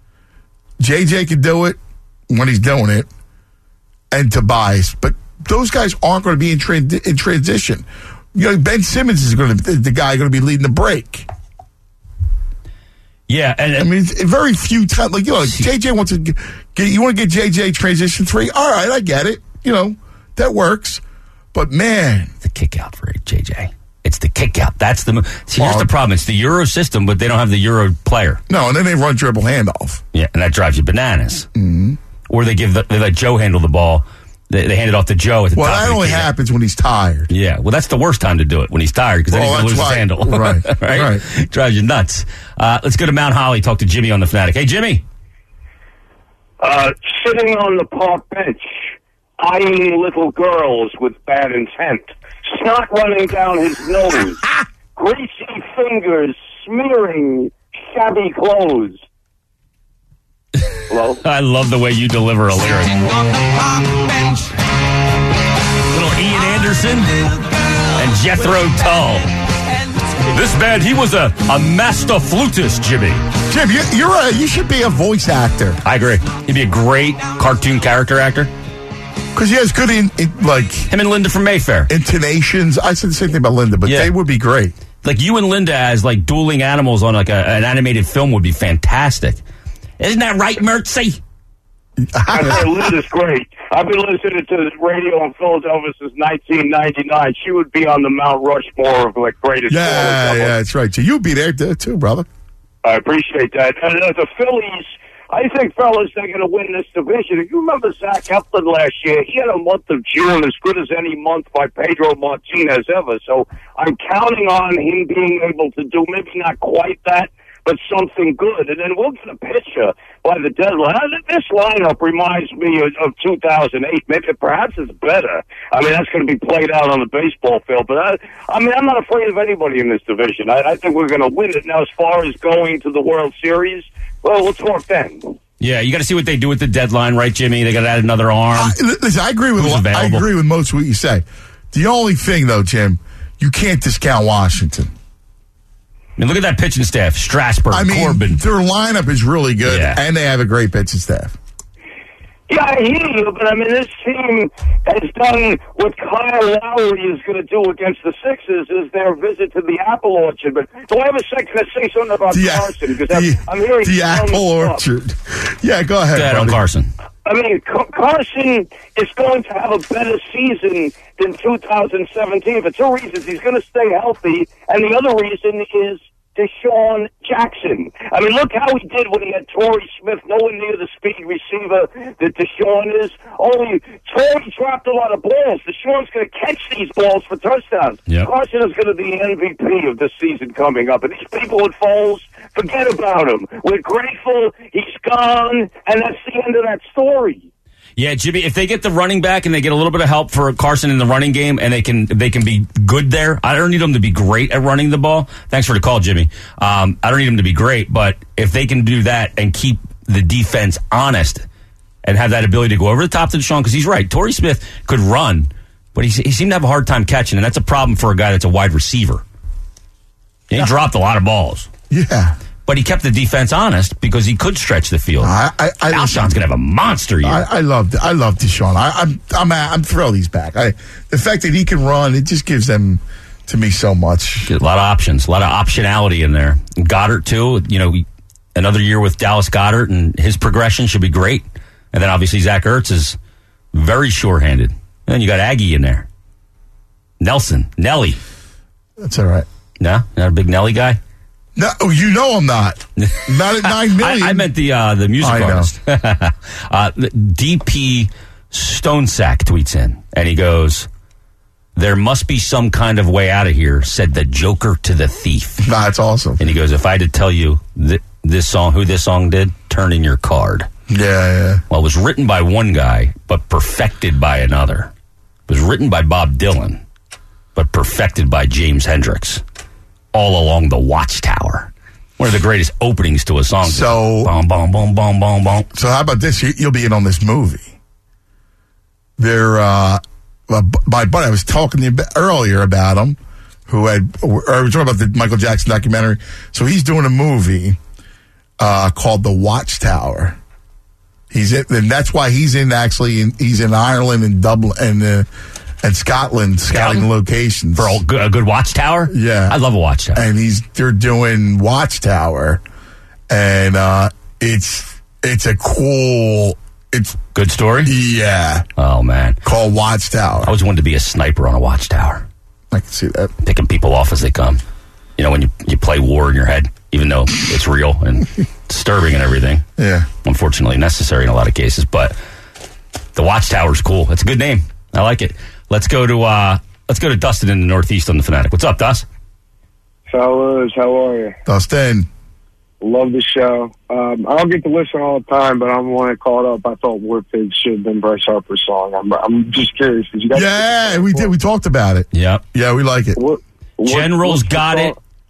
[SPEAKER 4] J J can do it when he's doing it, and Tobias. But those guys aren't going to be in, tran- in transition. You know, Ben Simmons is going to the guy going to be leading the break.
[SPEAKER 2] Yeah, and
[SPEAKER 4] I mean, it's very few times. Like, you know, J J wants to get, you want to get J J transition three. All right, I get it. You know, that works. But man,
[SPEAKER 2] the kick out for J J. It's the kick out. That's the. mo- See, here's
[SPEAKER 4] Well-
[SPEAKER 2] the problem. It's the Euro system, but they don't have the Euro player.
[SPEAKER 4] no, and then they run dribble handoff.
[SPEAKER 2] Yeah, and that drives you bananas. Mm-hmm. Or they give the, they let Joe handle the ball. They, they hand it off to Joe at the
[SPEAKER 4] Well,
[SPEAKER 2] top.
[SPEAKER 4] that
[SPEAKER 2] of the
[SPEAKER 4] only
[SPEAKER 2] key.
[SPEAKER 4] happens when he's tired.
[SPEAKER 2] Yeah, well, that's the worst time to do it, when he's tired, because then
[SPEAKER 4] Well,
[SPEAKER 2] he's going to lose
[SPEAKER 4] that's
[SPEAKER 2] his
[SPEAKER 4] why-
[SPEAKER 2] handle.
[SPEAKER 4] right, right.
[SPEAKER 2] Drives you nuts. Uh, let's go to Mount Holly, talk to Jimmy on the Fanatic. Hey, Jimmy.
[SPEAKER 9] Uh, sitting on the park bench, eyeing little girls with bad intent, snot running down his nose, greasy fingers smearing shabby clothes. Hello?
[SPEAKER 2] I love the way you deliver a lyric. Little Ian Anderson and Jethro Tull. This man, he was a, a master flutist, Jimmy.
[SPEAKER 4] Jim, you, you're a, you should be a voice actor.
[SPEAKER 2] I agree. He'd be a great cartoon character actor.
[SPEAKER 4] Because he has good, in, in, like...
[SPEAKER 2] Him and Linda from Mayfair.
[SPEAKER 4] Intonations. I said the same thing about Linda, but
[SPEAKER 2] Yeah.
[SPEAKER 4] they would be great.
[SPEAKER 2] Like you and Linda as like dueling animals on like a, an animated film would be fantastic. Isn't that right, Mertzy?
[SPEAKER 9] I say Linda's great. I've been listening to this radio in Philadelphia since nineteen ninety-nine. She would be on the Mount Rushmore of like greatest.
[SPEAKER 4] Yeah, yeah, that's right. So you'd be there too, brother.
[SPEAKER 9] I appreciate that. And uh, the Phillies, I think, fellas, they're going to win this division. If you remember Zach Eflin last year, he had a month of June as good as any month by Pedro Martinez ever. So I'm counting on him being able to do maybe not quite that, but something good. And then we'll get a picture by the deadline. This lineup reminds me of, of two thousand eight. Maybe perhaps it's better. I mean, that's going to be played out on the baseball field. But I, I mean, I'm not afraid of anybody in this division. I, I think we're going to win it. Now, as far as going to the World Series, well, we'll talk then.
[SPEAKER 2] Yeah, you got to see what they do with the deadline, right, Jimmy? They got to add another arm.
[SPEAKER 4] I, listen, I agree with
[SPEAKER 2] Who's
[SPEAKER 4] I
[SPEAKER 2] available?
[SPEAKER 4] agree with most of what you say. The only thing, though, Jim, you can't discount Washington.
[SPEAKER 2] I mean, look at that pitching staff. Strasburg,
[SPEAKER 4] I mean,
[SPEAKER 2] Corbin.
[SPEAKER 4] their lineup is really good,
[SPEAKER 2] Yeah.
[SPEAKER 4] and they have a great pitching staff.
[SPEAKER 9] Yeah, I hear you, but I mean, this team has done what Kyle Lowry is going to do against the Sixers is their visit to the apple orchard. But do I have a second to say something about
[SPEAKER 4] The,
[SPEAKER 9] Carson? Because
[SPEAKER 4] the,
[SPEAKER 9] I'm, I'm hearing
[SPEAKER 4] the apple orchard. Yeah, go ahead,
[SPEAKER 2] Go ahead on
[SPEAKER 4] buddy.
[SPEAKER 2] Carson.
[SPEAKER 9] I mean, Car- Carson is going to have a better season than two thousand seventeen for two reasons. He's going to stay healthy, and the other reason is Deshaun Jackson. I mean, look how he did when he had Torrey Smith, nowhere near the speed receiver that Deshaun is. Only Torrey dropped a lot of balls. Deshaun's going to catch these balls for touchdowns.
[SPEAKER 2] Yep.
[SPEAKER 9] Carson is going to be M V P of this season coming up. And these people at Foles, forget about him. We're grateful he's gone, and that's the end of that story.
[SPEAKER 2] Yeah, Jimmy, if they get the running back and they get a little bit of help for Carson in the running game and they can they can be good there, I don't need them to be great at running the ball. Thanks for the call, Jimmy. Um, I don't need them to be great, but if they can do that and keep the defense honest and have that ability to go over the top to Deshaun, because he's right, Torrey Smith could run, but he, he seemed to have a hard time catching, and that's a problem for a guy that's a wide receiver. He yeah. dropped a lot of balls.
[SPEAKER 4] Yeah.
[SPEAKER 2] But he kept the defense honest because he could stretch the field.
[SPEAKER 4] I, I, I,
[SPEAKER 2] Alshon's going to have a monster year.
[SPEAKER 4] I, I love I love Deshaun. I, I'm I'm I'm thrilled he's back. I, the fact that he can run, it just gives them to me so much.
[SPEAKER 2] A lot of options, a lot of optionality in there. And Goddard too. You know, another year with Dallas Goddard and his progression should be great. And then obviously Zach Ertz is very sure-handed. And then you got Aggie in there. Nelson, Nelly.
[SPEAKER 4] That's all right.
[SPEAKER 2] No, not a big Nelly guy.
[SPEAKER 4] No, you know I'm not. Not at nine million.
[SPEAKER 2] I, I meant the uh, the music
[SPEAKER 4] I know.
[SPEAKER 2] artist. uh, D P Stonesack tweets in, and he goes, "There must be some kind of way out of here," said the Joker to the thief.
[SPEAKER 4] Nah, that's awesome.
[SPEAKER 2] And he goes, "If I had to tell you th- this song, who this song did, turn in your card."
[SPEAKER 4] Yeah, yeah.
[SPEAKER 2] Well, it was written by one guy, but perfected by another. It was written by Bob Dylan, but perfected by James Hendrix. All along the Watchtower. One of the greatest openings to a song.
[SPEAKER 4] So,
[SPEAKER 2] boom, boom, boom, boom, boom, boom.
[SPEAKER 4] So how about this? You, you'll be in on this movie. There, uh, uh, my buddy, I was talking to you earlier about him, who had, or I was talking about the Michael Jackson documentary. So he's doing a movie uh, called The Watchtower. He's in, and that's why he's in actually, in, he's in Ireland and Dublin and uh, and Scotland, scouting
[SPEAKER 2] Scotland?
[SPEAKER 4] locations
[SPEAKER 2] For a good, a good Watchtower?
[SPEAKER 4] Yeah,
[SPEAKER 2] I love a Watchtower.
[SPEAKER 4] And he's they're doing Watchtower, and uh, it's it's a cool. It's
[SPEAKER 2] good story.
[SPEAKER 4] Yeah.
[SPEAKER 2] Oh man,
[SPEAKER 4] called Watchtower.
[SPEAKER 2] I always wanted to be a sniper on a Watchtower.
[SPEAKER 4] I can see that.
[SPEAKER 2] Picking people off as they come. You know, when you you play war in your head, even though it's real and disturbing and everything.
[SPEAKER 4] Yeah.
[SPEAKER 2] Unfortunately necessary in a lot of cases, but the Watchtower's cool. It's a good name. I like it. Let's go to uh, let's go to Dustin in the Northeast on the Fanatic. What's up, Dust?
[SPEAKER 10] Fellas, how are you?
[SPEAKER 4] Dustin.
[SPEAKER 10] Love the show. Um, I don't get to listen all the time, but I'm one that called up. I thought War Pigs should have been Bryce Harper's song. I'm, I'm just curious. Did you guys
[SPEAKER 4] yeah, we did. We talked about it.
[SPEAKER 2] Yep.
[SPEAKER 4] Yeah, we like it.
[SPEAKER 10] What, what,
[SPEAKER 2] General's got it.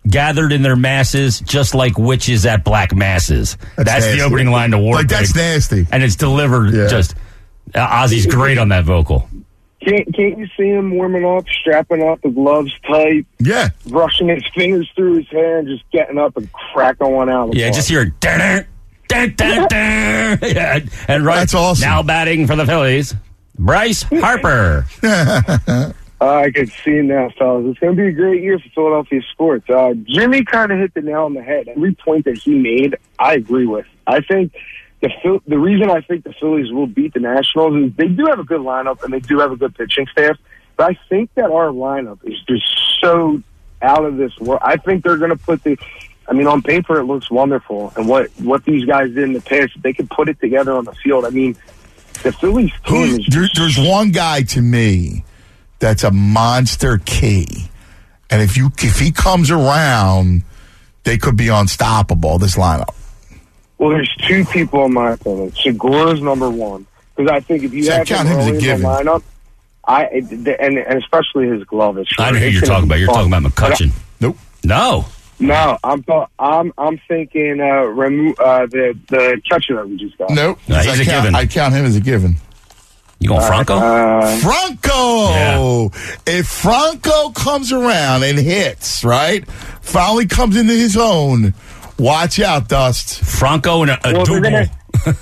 [SPEAKER 2] gathered in their masses, just like witches at black masses.
[SPEAKER 4] That's
[SPEAKER 2] That's, the
[SPEAKER 4] nasty.
[SPEAKER 2] opening line to War
[SPEAKER 4] Like, that's
[SPEAKER 2] Pig.
[SPEAKER 4] nasty.
[SPEAKER 2] And it's delivered
[SPEAKER 4] Yeah.
[SPEAKER 2] just. Uh, Ozzy's great on that vocal.
[SPEAKER 10] Can't can't you see him warming up, strapping up, the gloves tight,
[SPEAKER 4] Yeah.
[SPEAKER 10] brushing his fingers through his hair, and just getting up and cracking one out?
[SPEAKER 2] Yeah, just hear dun, dun, dun, dun. Yeah, and right
[SPEAKER 4] That's awesome.
[SPEAKER 2] now batting for the Phillies, Bryce Harper.
[SPEAKER 10] Uh, I can see now, fellas. It's going to be a great year for Philadelphia sports. Uh, Jimmy kind of hit the nail on the head. Every point that he made, I agree with. I think the Phil- the reason I think the Phillies will beat the Nationals is they do have a good lineup and they do have a good pitching staff. But I think that our lineup is just so out of this world. I think they're going to put the. I mean, on paper, it looks wonderful. And what, what these guys did in the past, if they could put it together on the field. I mean, the Phillies team
[SPEAKER 4] Who,
[SPEAKER 10] is
[SPEAKER 4] there, there's one guy to me that's a monster key. And if you if he comes around, they could be unstoppable, this lineup.
[SPEAKER 10] Well, there's two people in my opinion. Segura's number one. Because I think if you
[SPEAKER 4] See, I
[SPEAKER 10] have
[SPEAKER 4] count
[SPEAKER 10] him
[SPEAKER 4] him as a
[SPEAKER 10] early in the
[SPEAKER 4] given.
[SPEAKER 10] lineup, I, and, and especially his glove. Is
[SPEAKER 2] I know who
[SPEAKER 10] it's
[SPEAKER 2] you're
[SPEAKER 10] gonna
[SPEAKER 2] talking
[SPEAKER 10] be
[SPEAKER 2] about. You're
[SPEAKER 10] fun.
[SPEAKER 2] talking about McCutcheon.
[SPEAKER 4] Nope.
[SPEAKER 2] No.
[SPEAKER 10] No, I'm th- I'm I'm thinking uh, remo- uh, the the catcher that we just got.
[SPEAKER 4] Nope.
[SPEAKER 2] No, he's
[SPEAKER 4] I
[SPEAKER 2] a
[SPEAKER 4] count,
[SPEAKER 2] given.
[SPEAKER 4] I count him as a given.
[SPEAKER 2] You going Franco?
[SPEAKER 10] Uh,
[SPEAKER 4] Franco!
[SPEAKER 2] Yeah.
[SPEAKER 4] If Franco comes around and hits, right? Finally comes into his own, watch out, Dust.
[SPEAKER 2] Franco and a, a
[SPEAKER 10] Well, they're
[SPEAKER 2] double.
[SPEAKER 10] gonna-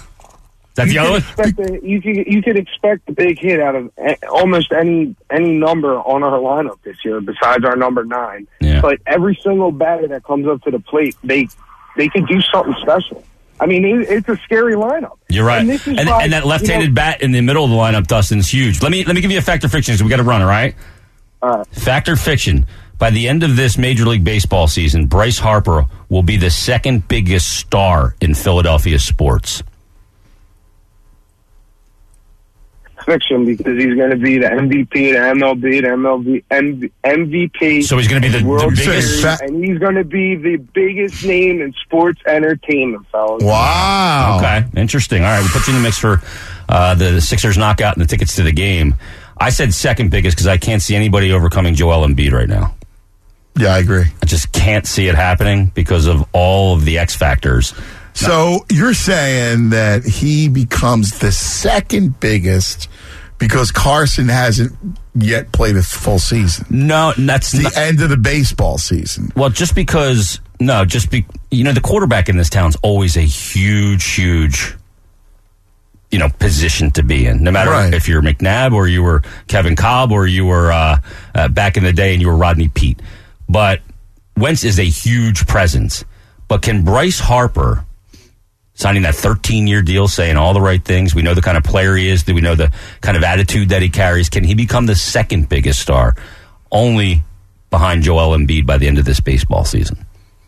[SPEAKER 2] Is that the
[SPEAKER 10] you
[SPEAKER 2] other
[SPEAKER 10] could
[SPEAKER 2] one?
[SPEAKER 10] expect a, you could you could expect a big hit out of a- almost any any number on our lineup this year, besides our number nine.
[SPEAKER 2] Yeah.
[SPEAKER 10] But every single batter that comes up to the plate, they they could do something special. I mean, it, it's a scary lineup.
[SPEAKER 2] You're right.
[SPEAKER 10] And,
[SPEAKER 2] And,
[SPEAKER 10] this is
[SPEAKER 2] and,
[SPEAKER 10] why,
[SPEAKER 2] that left-handed
[SPEAKER 10] you know,
[SPEAKER 2] bat in the middle of the lineup, Dustin's huge. Let me let me give you a fact or fiction, so we got to run, all right?
[SPEAKER 10] Uh,
[SPEAKER 2] Fact or fiction. By the end of this Major League Baseball season, Bryce Harper will be the second biggest star in Philadelphia sports.
[SPEAKER 10] fiction, because he's going to be the M V P, the M L B, the M L B, M- MVP.
[SPEAKER 2] So he's going to be the, the
[SPEAKER 10] World
[SPEAKER 2] biggest.
[SPEAKER 10] Series, and he's going to be the biggest name in sports entertainment, fellas.
[SPEAKER 4] Wow.
[SPEAKER 2] Okay, interesting. All right, we put you in the mix for uh, the Sixers knockout and the tickets to the game. I said second biggest because I can't see anybody overcoming Joel Embiid right now.
[SPEAKER 4] Yeah, I agree.
[SPEAKER 2] I just can't see it happening because of all of the X factors.
[SPEAKER 4] So you're saying that he becomes the second biggest because Carson hasn't yet played a full season.
[SPEAKER 2] No, that's
[SPEAKER 4] the
[SPEAKER 2] not,
[SPEAKER 4] end of the baseball season.
[SPEAKER 2] well, just because, no, just be, you know, the quarterback in this town's always a huge, huge, you know, position to be in. No matter
[SPEAKER 4] Right.
[SPEAKER 2] if you're McNabb or you were Kevin Cobb or you were uh, uh, back in the day and you were Rodney Peete. But Wentz is a huge presence. But can Bryce Harper, signing that thirteen-year deal, saying all the right things, we know the kind of player he is, we know the kind of attitude that he carries, can he become the second biggest star, only behind Joel Embiid by the end of this baseball season?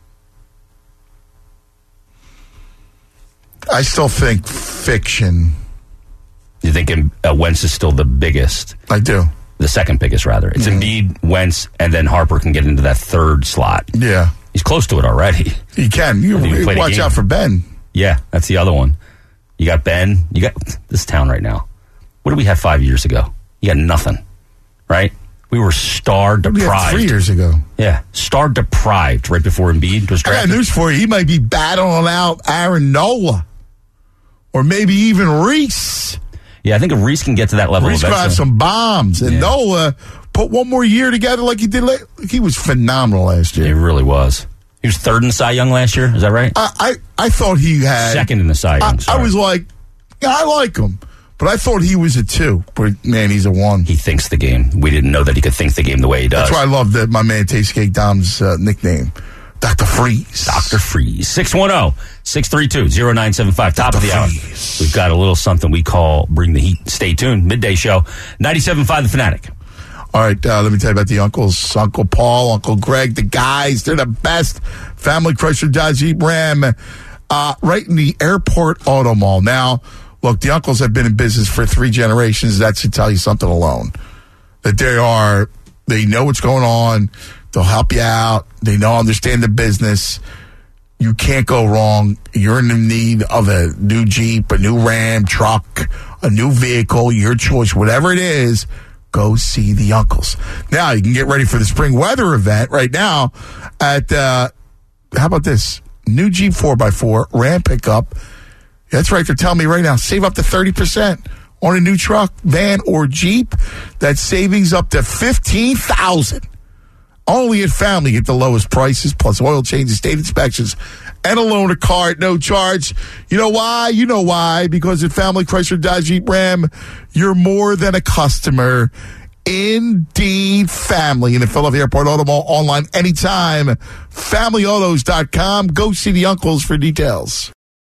[SPEAKER 4] I still think fiction.
[SPEAKER 2] You think uh, Wentz is still the biggest?
[SPEAKER 4] I do.
[SPEAKER 2] The second biggest, rather. It's
[SPEAKER 4] Mm-hmm.
[SPEAKER 2] Embiid, Wentz, and then Harper can get into that third slot.
[SPEAKER 4] Yeah.
[SPEAKER 2] He's close to it already.
[SPEAKER 4] He can. You
[SPEAKER 2] Hasn't even played a
[SPEAKER 4] watch
[SPEAKER 2] game.
[SPEAKER 4] out for Ben.
[SPEAKER 2] Yeah, that's the other one. You got Ben. You got this town right now. What did we have five years ago? You got nothing, right? We were star
[SPEAKER 4] We had
[SPEAKER 2] deprived.
[SPEAKER 4] three years ago.
[SPEAKER 2] Yeah, star deprived right before Embiid was
[SPEAKER 4] I got
[SPEAKER 2] drafted.
[SPEAKER 4] news for you. He might be battling out Aaron Nola. Or maybe even Reese.
[SPEAKER 2] Yeah, I think if Reese can get to that level
[SPEAKER 4] Reese
[SPEAKER 2] eventually.
[SPEAKER 4] got some bombs. And
[SPEAKER 2] Yeah.
[SPEAKER 4] Nola put one more year together like he did. la- He was phenomenal last
[SPEAKER 2] He
[SPEAKER 4] year.
[SPEAKER 2] really was. He was third in the Cy Young last year. Is that right?
[SPEAKER 4] I, I, I thought he had.
[SPEAKER 2] Second in the Cy
[SPEAKER 4] I,
[SPEAKER 2] Young.
[SPEAKER 4] I
[SPEAKER 2] sorry.
[SPEAKER 4] was like, yeah, I like him. But I thought he was a two. But man, he's a one.
[SPEAKER 2] He thinks the game. We didn't know that he could think the game the way he does.
[SPEAKER 4] That's why I love that my man Tasty Dom's uh, nickname, Doctor Freeze.
[SPEAKER 2] Doctor Freeze. six one zero, six three two, zero nine seven five. Top of the hour.
[SPEAKER 4] Freeze.
[SPEAKER 2] We've got a little something we call Bring the Heat. Stay tuned. Midday show. ninety-seven point five The Fanatic.
[SPEAKER 4] All right, uh, let me tell you about the uncles. Uncle Paul, Uncle Greg, the guys. They're the best. Family Chrysler Dodge Jeep Ram. Uh, right in the Airport Auto Mall. Now, look, the uncles have been in business for three generations. That should tell you something alone. That they are, they know what's going on. They'll help you out. They know, understand the business. You can't go wrong. You're in the need of a new Jeep, a new Ram truck, a new vehicle, your choice, whatever it is. go see the uncles. Now you can get ready for the spring weather event right now at, uh, how about this? New Jeep four by four, Ram pickup. That's right, they're telling me right now, save up to thirty percent on a new truck, van, or Jeep. That's savings up to fifteen thousand dollars. Only at Family get the lowest prices, plus oil changes, state inspections, and a loaner car at no charge. You know why? You know why. Because at Family Chrysler Dodge Jeep Ram, you're more than a customer. Indeed, family. In the Philadelphia Airport Auto Mall, online anytime. family autos dot com. Go see the uncles for details.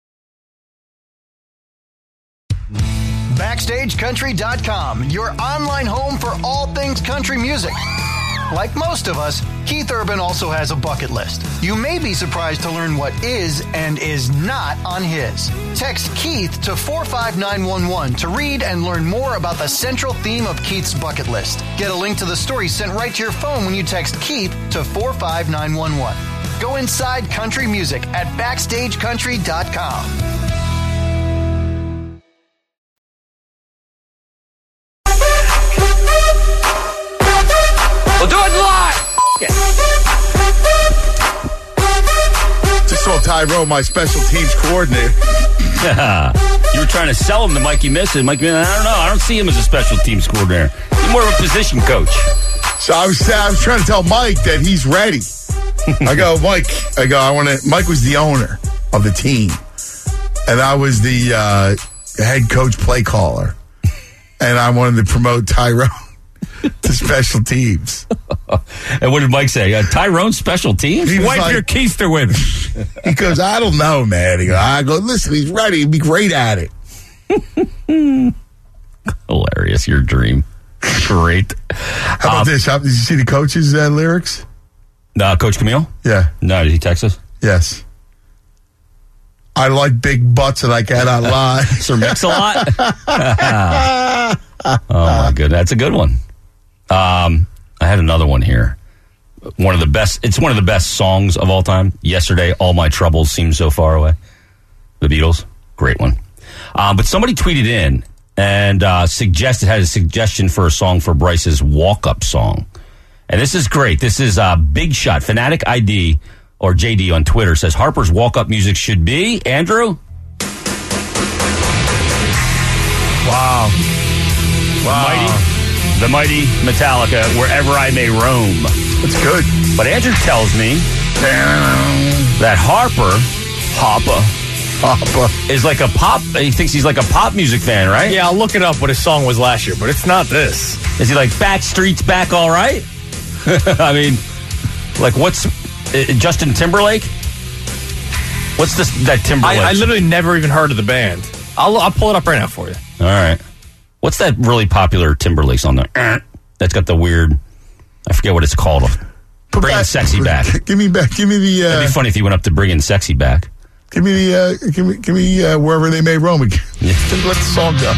[SPEAKER 7] Backstage Country dot com, your online home for all things country music. Like most of us, Keith Urban also has a bucket list. You may be surprised to learn what is and is not on his. Text Keith to four five nine one one to read and learn more about the central theme of Keith's bucket list. Get a link to the story sent right to your phone when you text Keith to four five nine one one. Go inside country music at backstage country dot com.
[SPEAKER 2] We'll do it live.
[SPEAKER 4] Just saw Tyrone, my special teams coordinator.
[SPEAKER 2] You were trying to sell him to Mikey Misson. Mikey, I don't know. I don't see him as a special teams coordinator. He's more of a position coach.
[SPEAKER 4] So I was, I was trying to tell Mike that he's ready. I go, Mike. I go. I want to. Mike was the owner of the team, and I was the uh, head coach, play caller, and I wanted to promote Tyrone to special teams.
[SPEAKER 2] And what did Mike say? Uh, Tyrone special teams?
[SPEAKER 4] He was
[SPEAKER 11] Wipe
[SPEAKER 4] like-
[SPEAKER 11] your keister with him.
[SPEAKER 4] He goes, I don't know, man. He goes, I go, listen, he's ready. He'd be great at it.
[SPEAKER 2] Hilarious. Your dream. Great.
[SPEAKER 4] How about
[SPEAKER 2] Um,
[SPEAKER 4] this? How, did you see the coach's uh, lyrics?
[SPEAKER 2] Uh, Coach Camille?
[SPEAKER 4] Yeah.
[SPEAKER 2] No, did he text us?
[SPEAKER 4] Yes. I like big butts and I cannot lie.
[SPEAKER 2] Sir Mix-a-Lot? Oh, my goodness. That's a good one. Um, I had another one here. One of the best. It's one of the best songs of all time. Yesterday, All My Troubles Seem So Far Away. The Beatles. Great one. Um, but somebody tweeted in and uh, suggested, had a suggestion for a song for Bryce's walk-up song. And this is great. This is uh, Big Shot. Fanatic I D, or J D on Twitter, says Harper's walk-up music should be, Andrew?
[SPEAKER 4] Wow. Wow.
[SPEAKER 2] Mighty. The mighty Metallica, Wherever I May Roam.
[SPEAKER 4] That's good.
[SPEAKER 2] But Andrew tells me that Harper, Hopper,
[SPEAKER 4] Hopper,
[SPEAKER 2] is like a pop, he thinks he's like a pop music fan, right?
[SPEAKER 11] Yeah, I'll look it up what his song was last year, but it's not this.
[SPEAKER 2] Is he like Backstreet's Back All Right? I mean, like what's, uh, Justin Timberlake? What's this, that Timberlake?
[SPEAKER 11] I, I literally never even heard of the band. I'll, I'll pull it up right now for you.
[SPEAKER 2] All right. What's that really popular Timberlake song there? That's got the weird, I forget what it's called.
[SPEAKER 4] Put
[SPEAKER 2] Bringing
[SPEAKER 4] back-
[SPEAKER 2] Sexy Back.
[SPEAKER 4] Give me back. Give me the. Uh,
[SPEAKER 2] It'd be funny if you went up to Bringing Sexy Back.
[SPEAKER 4] Give me the. Uh, give me. Give me uh, Wherever They May Roam. Again.
[SPEAKER 2] Yeah.
[SPEAKER 4] Let the song go.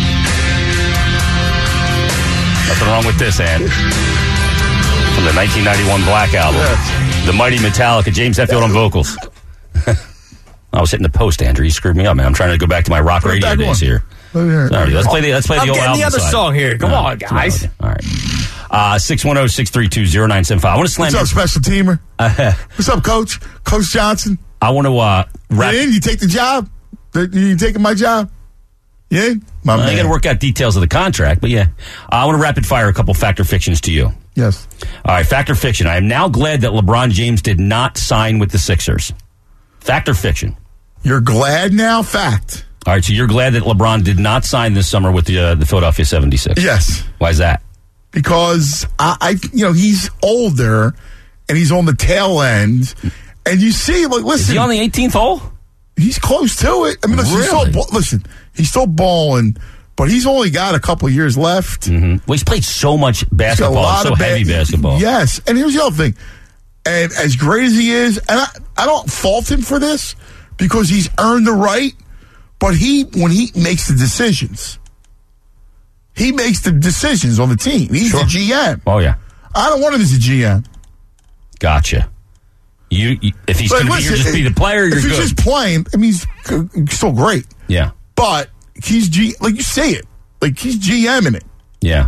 [SPEAKER 2] Nothing wrong with this, Ann. From the nineteen ninety-one Black Album.
[SPEAKER 4] Yes.
[SPEAKER 2] The mighty Metallica, James Hetfield on vocals. I was hitting the post, Andrew. You screwed me up, man. I'm trying to go back to my rock
[SPEAKER 4] Put it
[SPEAKER 2] radio
[SPEAKER 4] back
[SPEAKER 2] days
[SPEAKER 4] on.
[SPEAKER 2] here. Sorry, let's play the, let's play the
[SPEAKER 11] I'm
[SPEAKER 2] old
[SPEAKER 11] getting
[SPEAKER 2] album
[SPEAKER 11] the other
[SPEAKER 2] side.
[SPEAKER 11] song here. Come
[SPEAKER 2] No,
[SPEAKER 11] on, guys.
[SPEAKER 2] All right. Uh, six one zero, six three two, zero nine seven five. I want to slam
[SPEAKER 4] What's up, special teamer?
[SPEAKER 2] Uh,
[SPEAKER 4] What's up, Coach? Coach Johnson.
[SPEAKER 2] I want to uh, wrap.
[SPEAKER 4] You in? You take the job? You taking my job? Yeah, my
[SPEAKER 2] I
[SPEAKER 4] man.
[SPEAKER 2] got to work out details of the contract, but yeah. I want to rapid fire a couple factor fictions to you.
[SPEAKER 4] Yes.
[SPEAKER 2] All right, factor fiction. I am now glad that LeBron James did not sign with the Sixers. Factor fiction.
[SPEAKER 4] You're glad now? Fact.
[SPEAKER 2] All right, so you're glad that LeBron did not sign this summer with the uh, the Philadelphia seventy-six?
[SPEAKER 4] Yes.
[SPEAKER 2] Why is that?
[SPEAKER 4] Because I, I, you know, he's older and he's on the tail end, and you see, like, listen,
[SPEAKER 2] Is he on the eighteenth hole?
[SPEAKER 4] he's close to it. I mean, listen, he's
[SPEAKER 2] Really?
[SPEAKER 4] still, ba- listen, he's still balling, but he's only got a couple years left.
[SPEAKER 2] Mm-hmm. Well, he's played so much
[SPEAKER 4] He's got a
[SPEAKER 2] basketball,
[SPEAKER 4] lot
[SPEAKER 2] so
[SPEAKER 4] of
[SPEAKER 2] heavy
[SPEAKER 4] ba-
[SPEAKER 2] basketball.
[SPEAKER 4] Yes, and here's the other thing, and as great as he is, and I, I don't fault him for this because he's earned the right. But he, when he makes the decisions, he makes the decisions on the team. He's
[SPEAKER 2] Sure.
[SPEAKER 4] the G M.
[SPEAKER 2] Oh, yeah.
[SPEAKER 4] I don't want him as a G M.
[SPEAKER 2] Gotcha. You, you if he's
[SPEAKER 4] But
[SPEAKER 2] going to be
[SPEAKER 4] listen,
[SPEAKER 2] here, just be the player, you're
[SPEAKER 4] if he's
[SPEAKER 2] good.
[SPEAKER 4] just playing, I mean, he's g- still great.
[SPEAKER 2] Yeah.
[SPEAKER 4] But he's G, like you say it, like he's GMing it.
[SPEAKER 2] Yeah.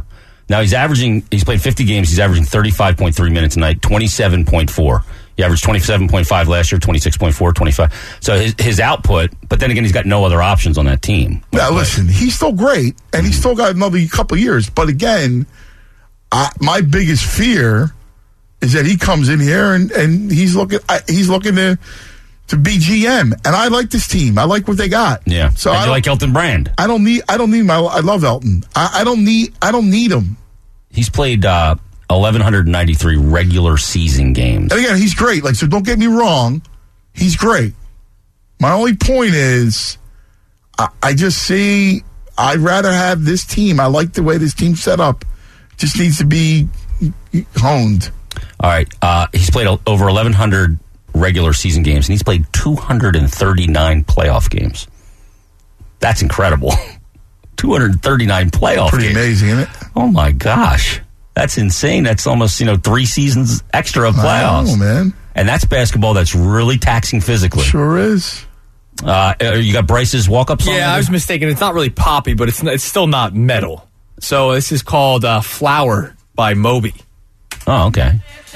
[SPEAKER 2] Now he's averaging, he's played fifty games, he's averaging thirty-five point three minutes a night, twenty-seven point four. He averaged twenty-seven point five last year, twenty-six point four, twenty-five. So his, his output, but then again, he's got no other options on that team.
[SPEAKER 4] Now, listen, he's still great, and he's still got another couple years. But again, I, my biggest fear is that he comes in here and, and he's looking I, he's looking to to be G M. And I like this team. I like what they got.
[SPEAKER 2] Yeah.
[SPEAKER 4] So
[SPEAKER 2] and
[SPEAKER 4] I
[SPEAKER 2] you like Elton Brand.
[SPEAKER 4] I don't need I don't need my I love Elton. I, I don't need I don't need him.
[SPEAKER 2] He's played uh, eleven ninety-three regular season games.
[SPEAKER 4] And again, he's great. Like, so don't get me wrong. He's great. My only point is I, I just see I'd rather have this team. I like the way this team's set up. Just needs to be honed.
[SPEAKER 2] All right. Uh, he's played over eleven hundred regular season games, and he's played two hundred thirty-nine playoff games. That's incredible. two hundred thirty-nine playoff
[SPEAKER 4] Pretty
[SPEAKER 2] games.
[SPEAKER 4] amazing, isn't it?
[SPEAKER 2] Oh, my gosh. That's insane. That's almost, you know, three seasons extra of playoffs.
[SPEAKER 4] I know, man.
[SPEAKER 2] And that's basketball that's really taxing physically.
[SPEAKER 4] Sure is.
[SPEAKER 2] Uh, you got Bryce's walk-up song?
[SPEAKER 11] Yeah, I was mistaken. It's not really poppy, but it's it's still not metal. So this is called uh, Flower by Moby.
[SPEAKER 2] Oh, okay.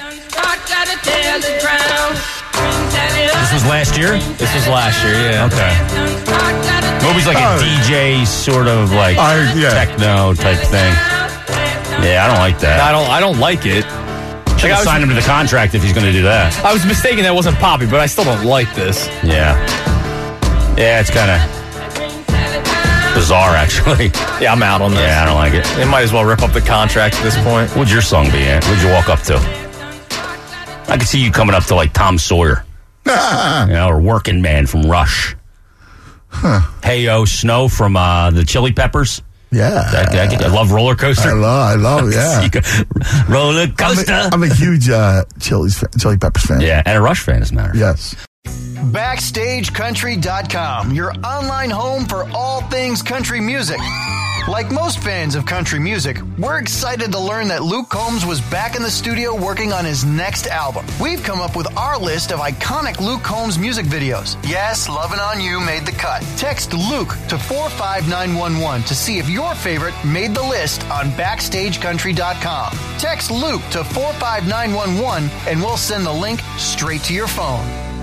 [SPEAKER 2] This was last year?
[SPEAKER 11] This was last year, yeah.
[SPEAKER 2] Okay. Moby's like
[SPEAKER 4] Oh.
[SPEAKER 2] a D J sort of like
[SPEAKER 4] I- yeah.
[SPEAKER 2] techno type thing. Yeah, I don't like that.
[SPEAKER 11] I don't I don't like it.
[SPEAKER 2] Should
[SPEAKER 11] Like, I
[SPEAKER 2] have
[SPEAKER 11] was-
[SPEAKER 2] signed him to the contract if he's going to do that.
[SPEAKER 11] I was mistaken that it wasn't poppy, but I still don't like this.
[SPEAKER 2] Yeah. Yeah, it's kind of bizarre, actually.
[SPEAKER 11] Yeah, I'm out on this.
[SPEAKER 2] Yeah, I don't like it.
[SPEAKER 11] They might as well rip up the contract at this point.
[SPEAKER 2] What'd your song be, Ant? What'd you walk up to? I could see you coming up to like Tom Sawyer, you know, or Working Man from Rush.
[SPEAKER 4] Huh.
[SPEAKER 2] Hey Yo Snow from uh, the Chili Peppers.
[SPEAKER 4] Yeah.
[SPEAKER 2] That, that, I love Roller Coaster.
[SPEAKER 4] I love, I love, yeah.
[SPEAKER 2] Roller
[SPEAKER 4] I'm
[SPEAKER 2] Coaster.
[SPEAKER 4] a, I'm a huge uh, Chili's fan, Chili Peppers fan.
[SPEAKER 2] Yeah, and a Rush fan, as a matter of fact.
[SPEAKER 4] Yes.
[SPEAKER 7] Backstage Country dot com, your online home for all things country music. Like most fans of country music, we're excited to learn that Luke Combs was back in the studio working on his next album. We've come up with our list of iconic Luke Combs music videos. Yes, Lovin' On You made the cut. Text Luke to four five nine one one to see if your favorite made the list on Backstage Country dot com. Text Luke to four five nine one one and we'll send the link straight to your phone.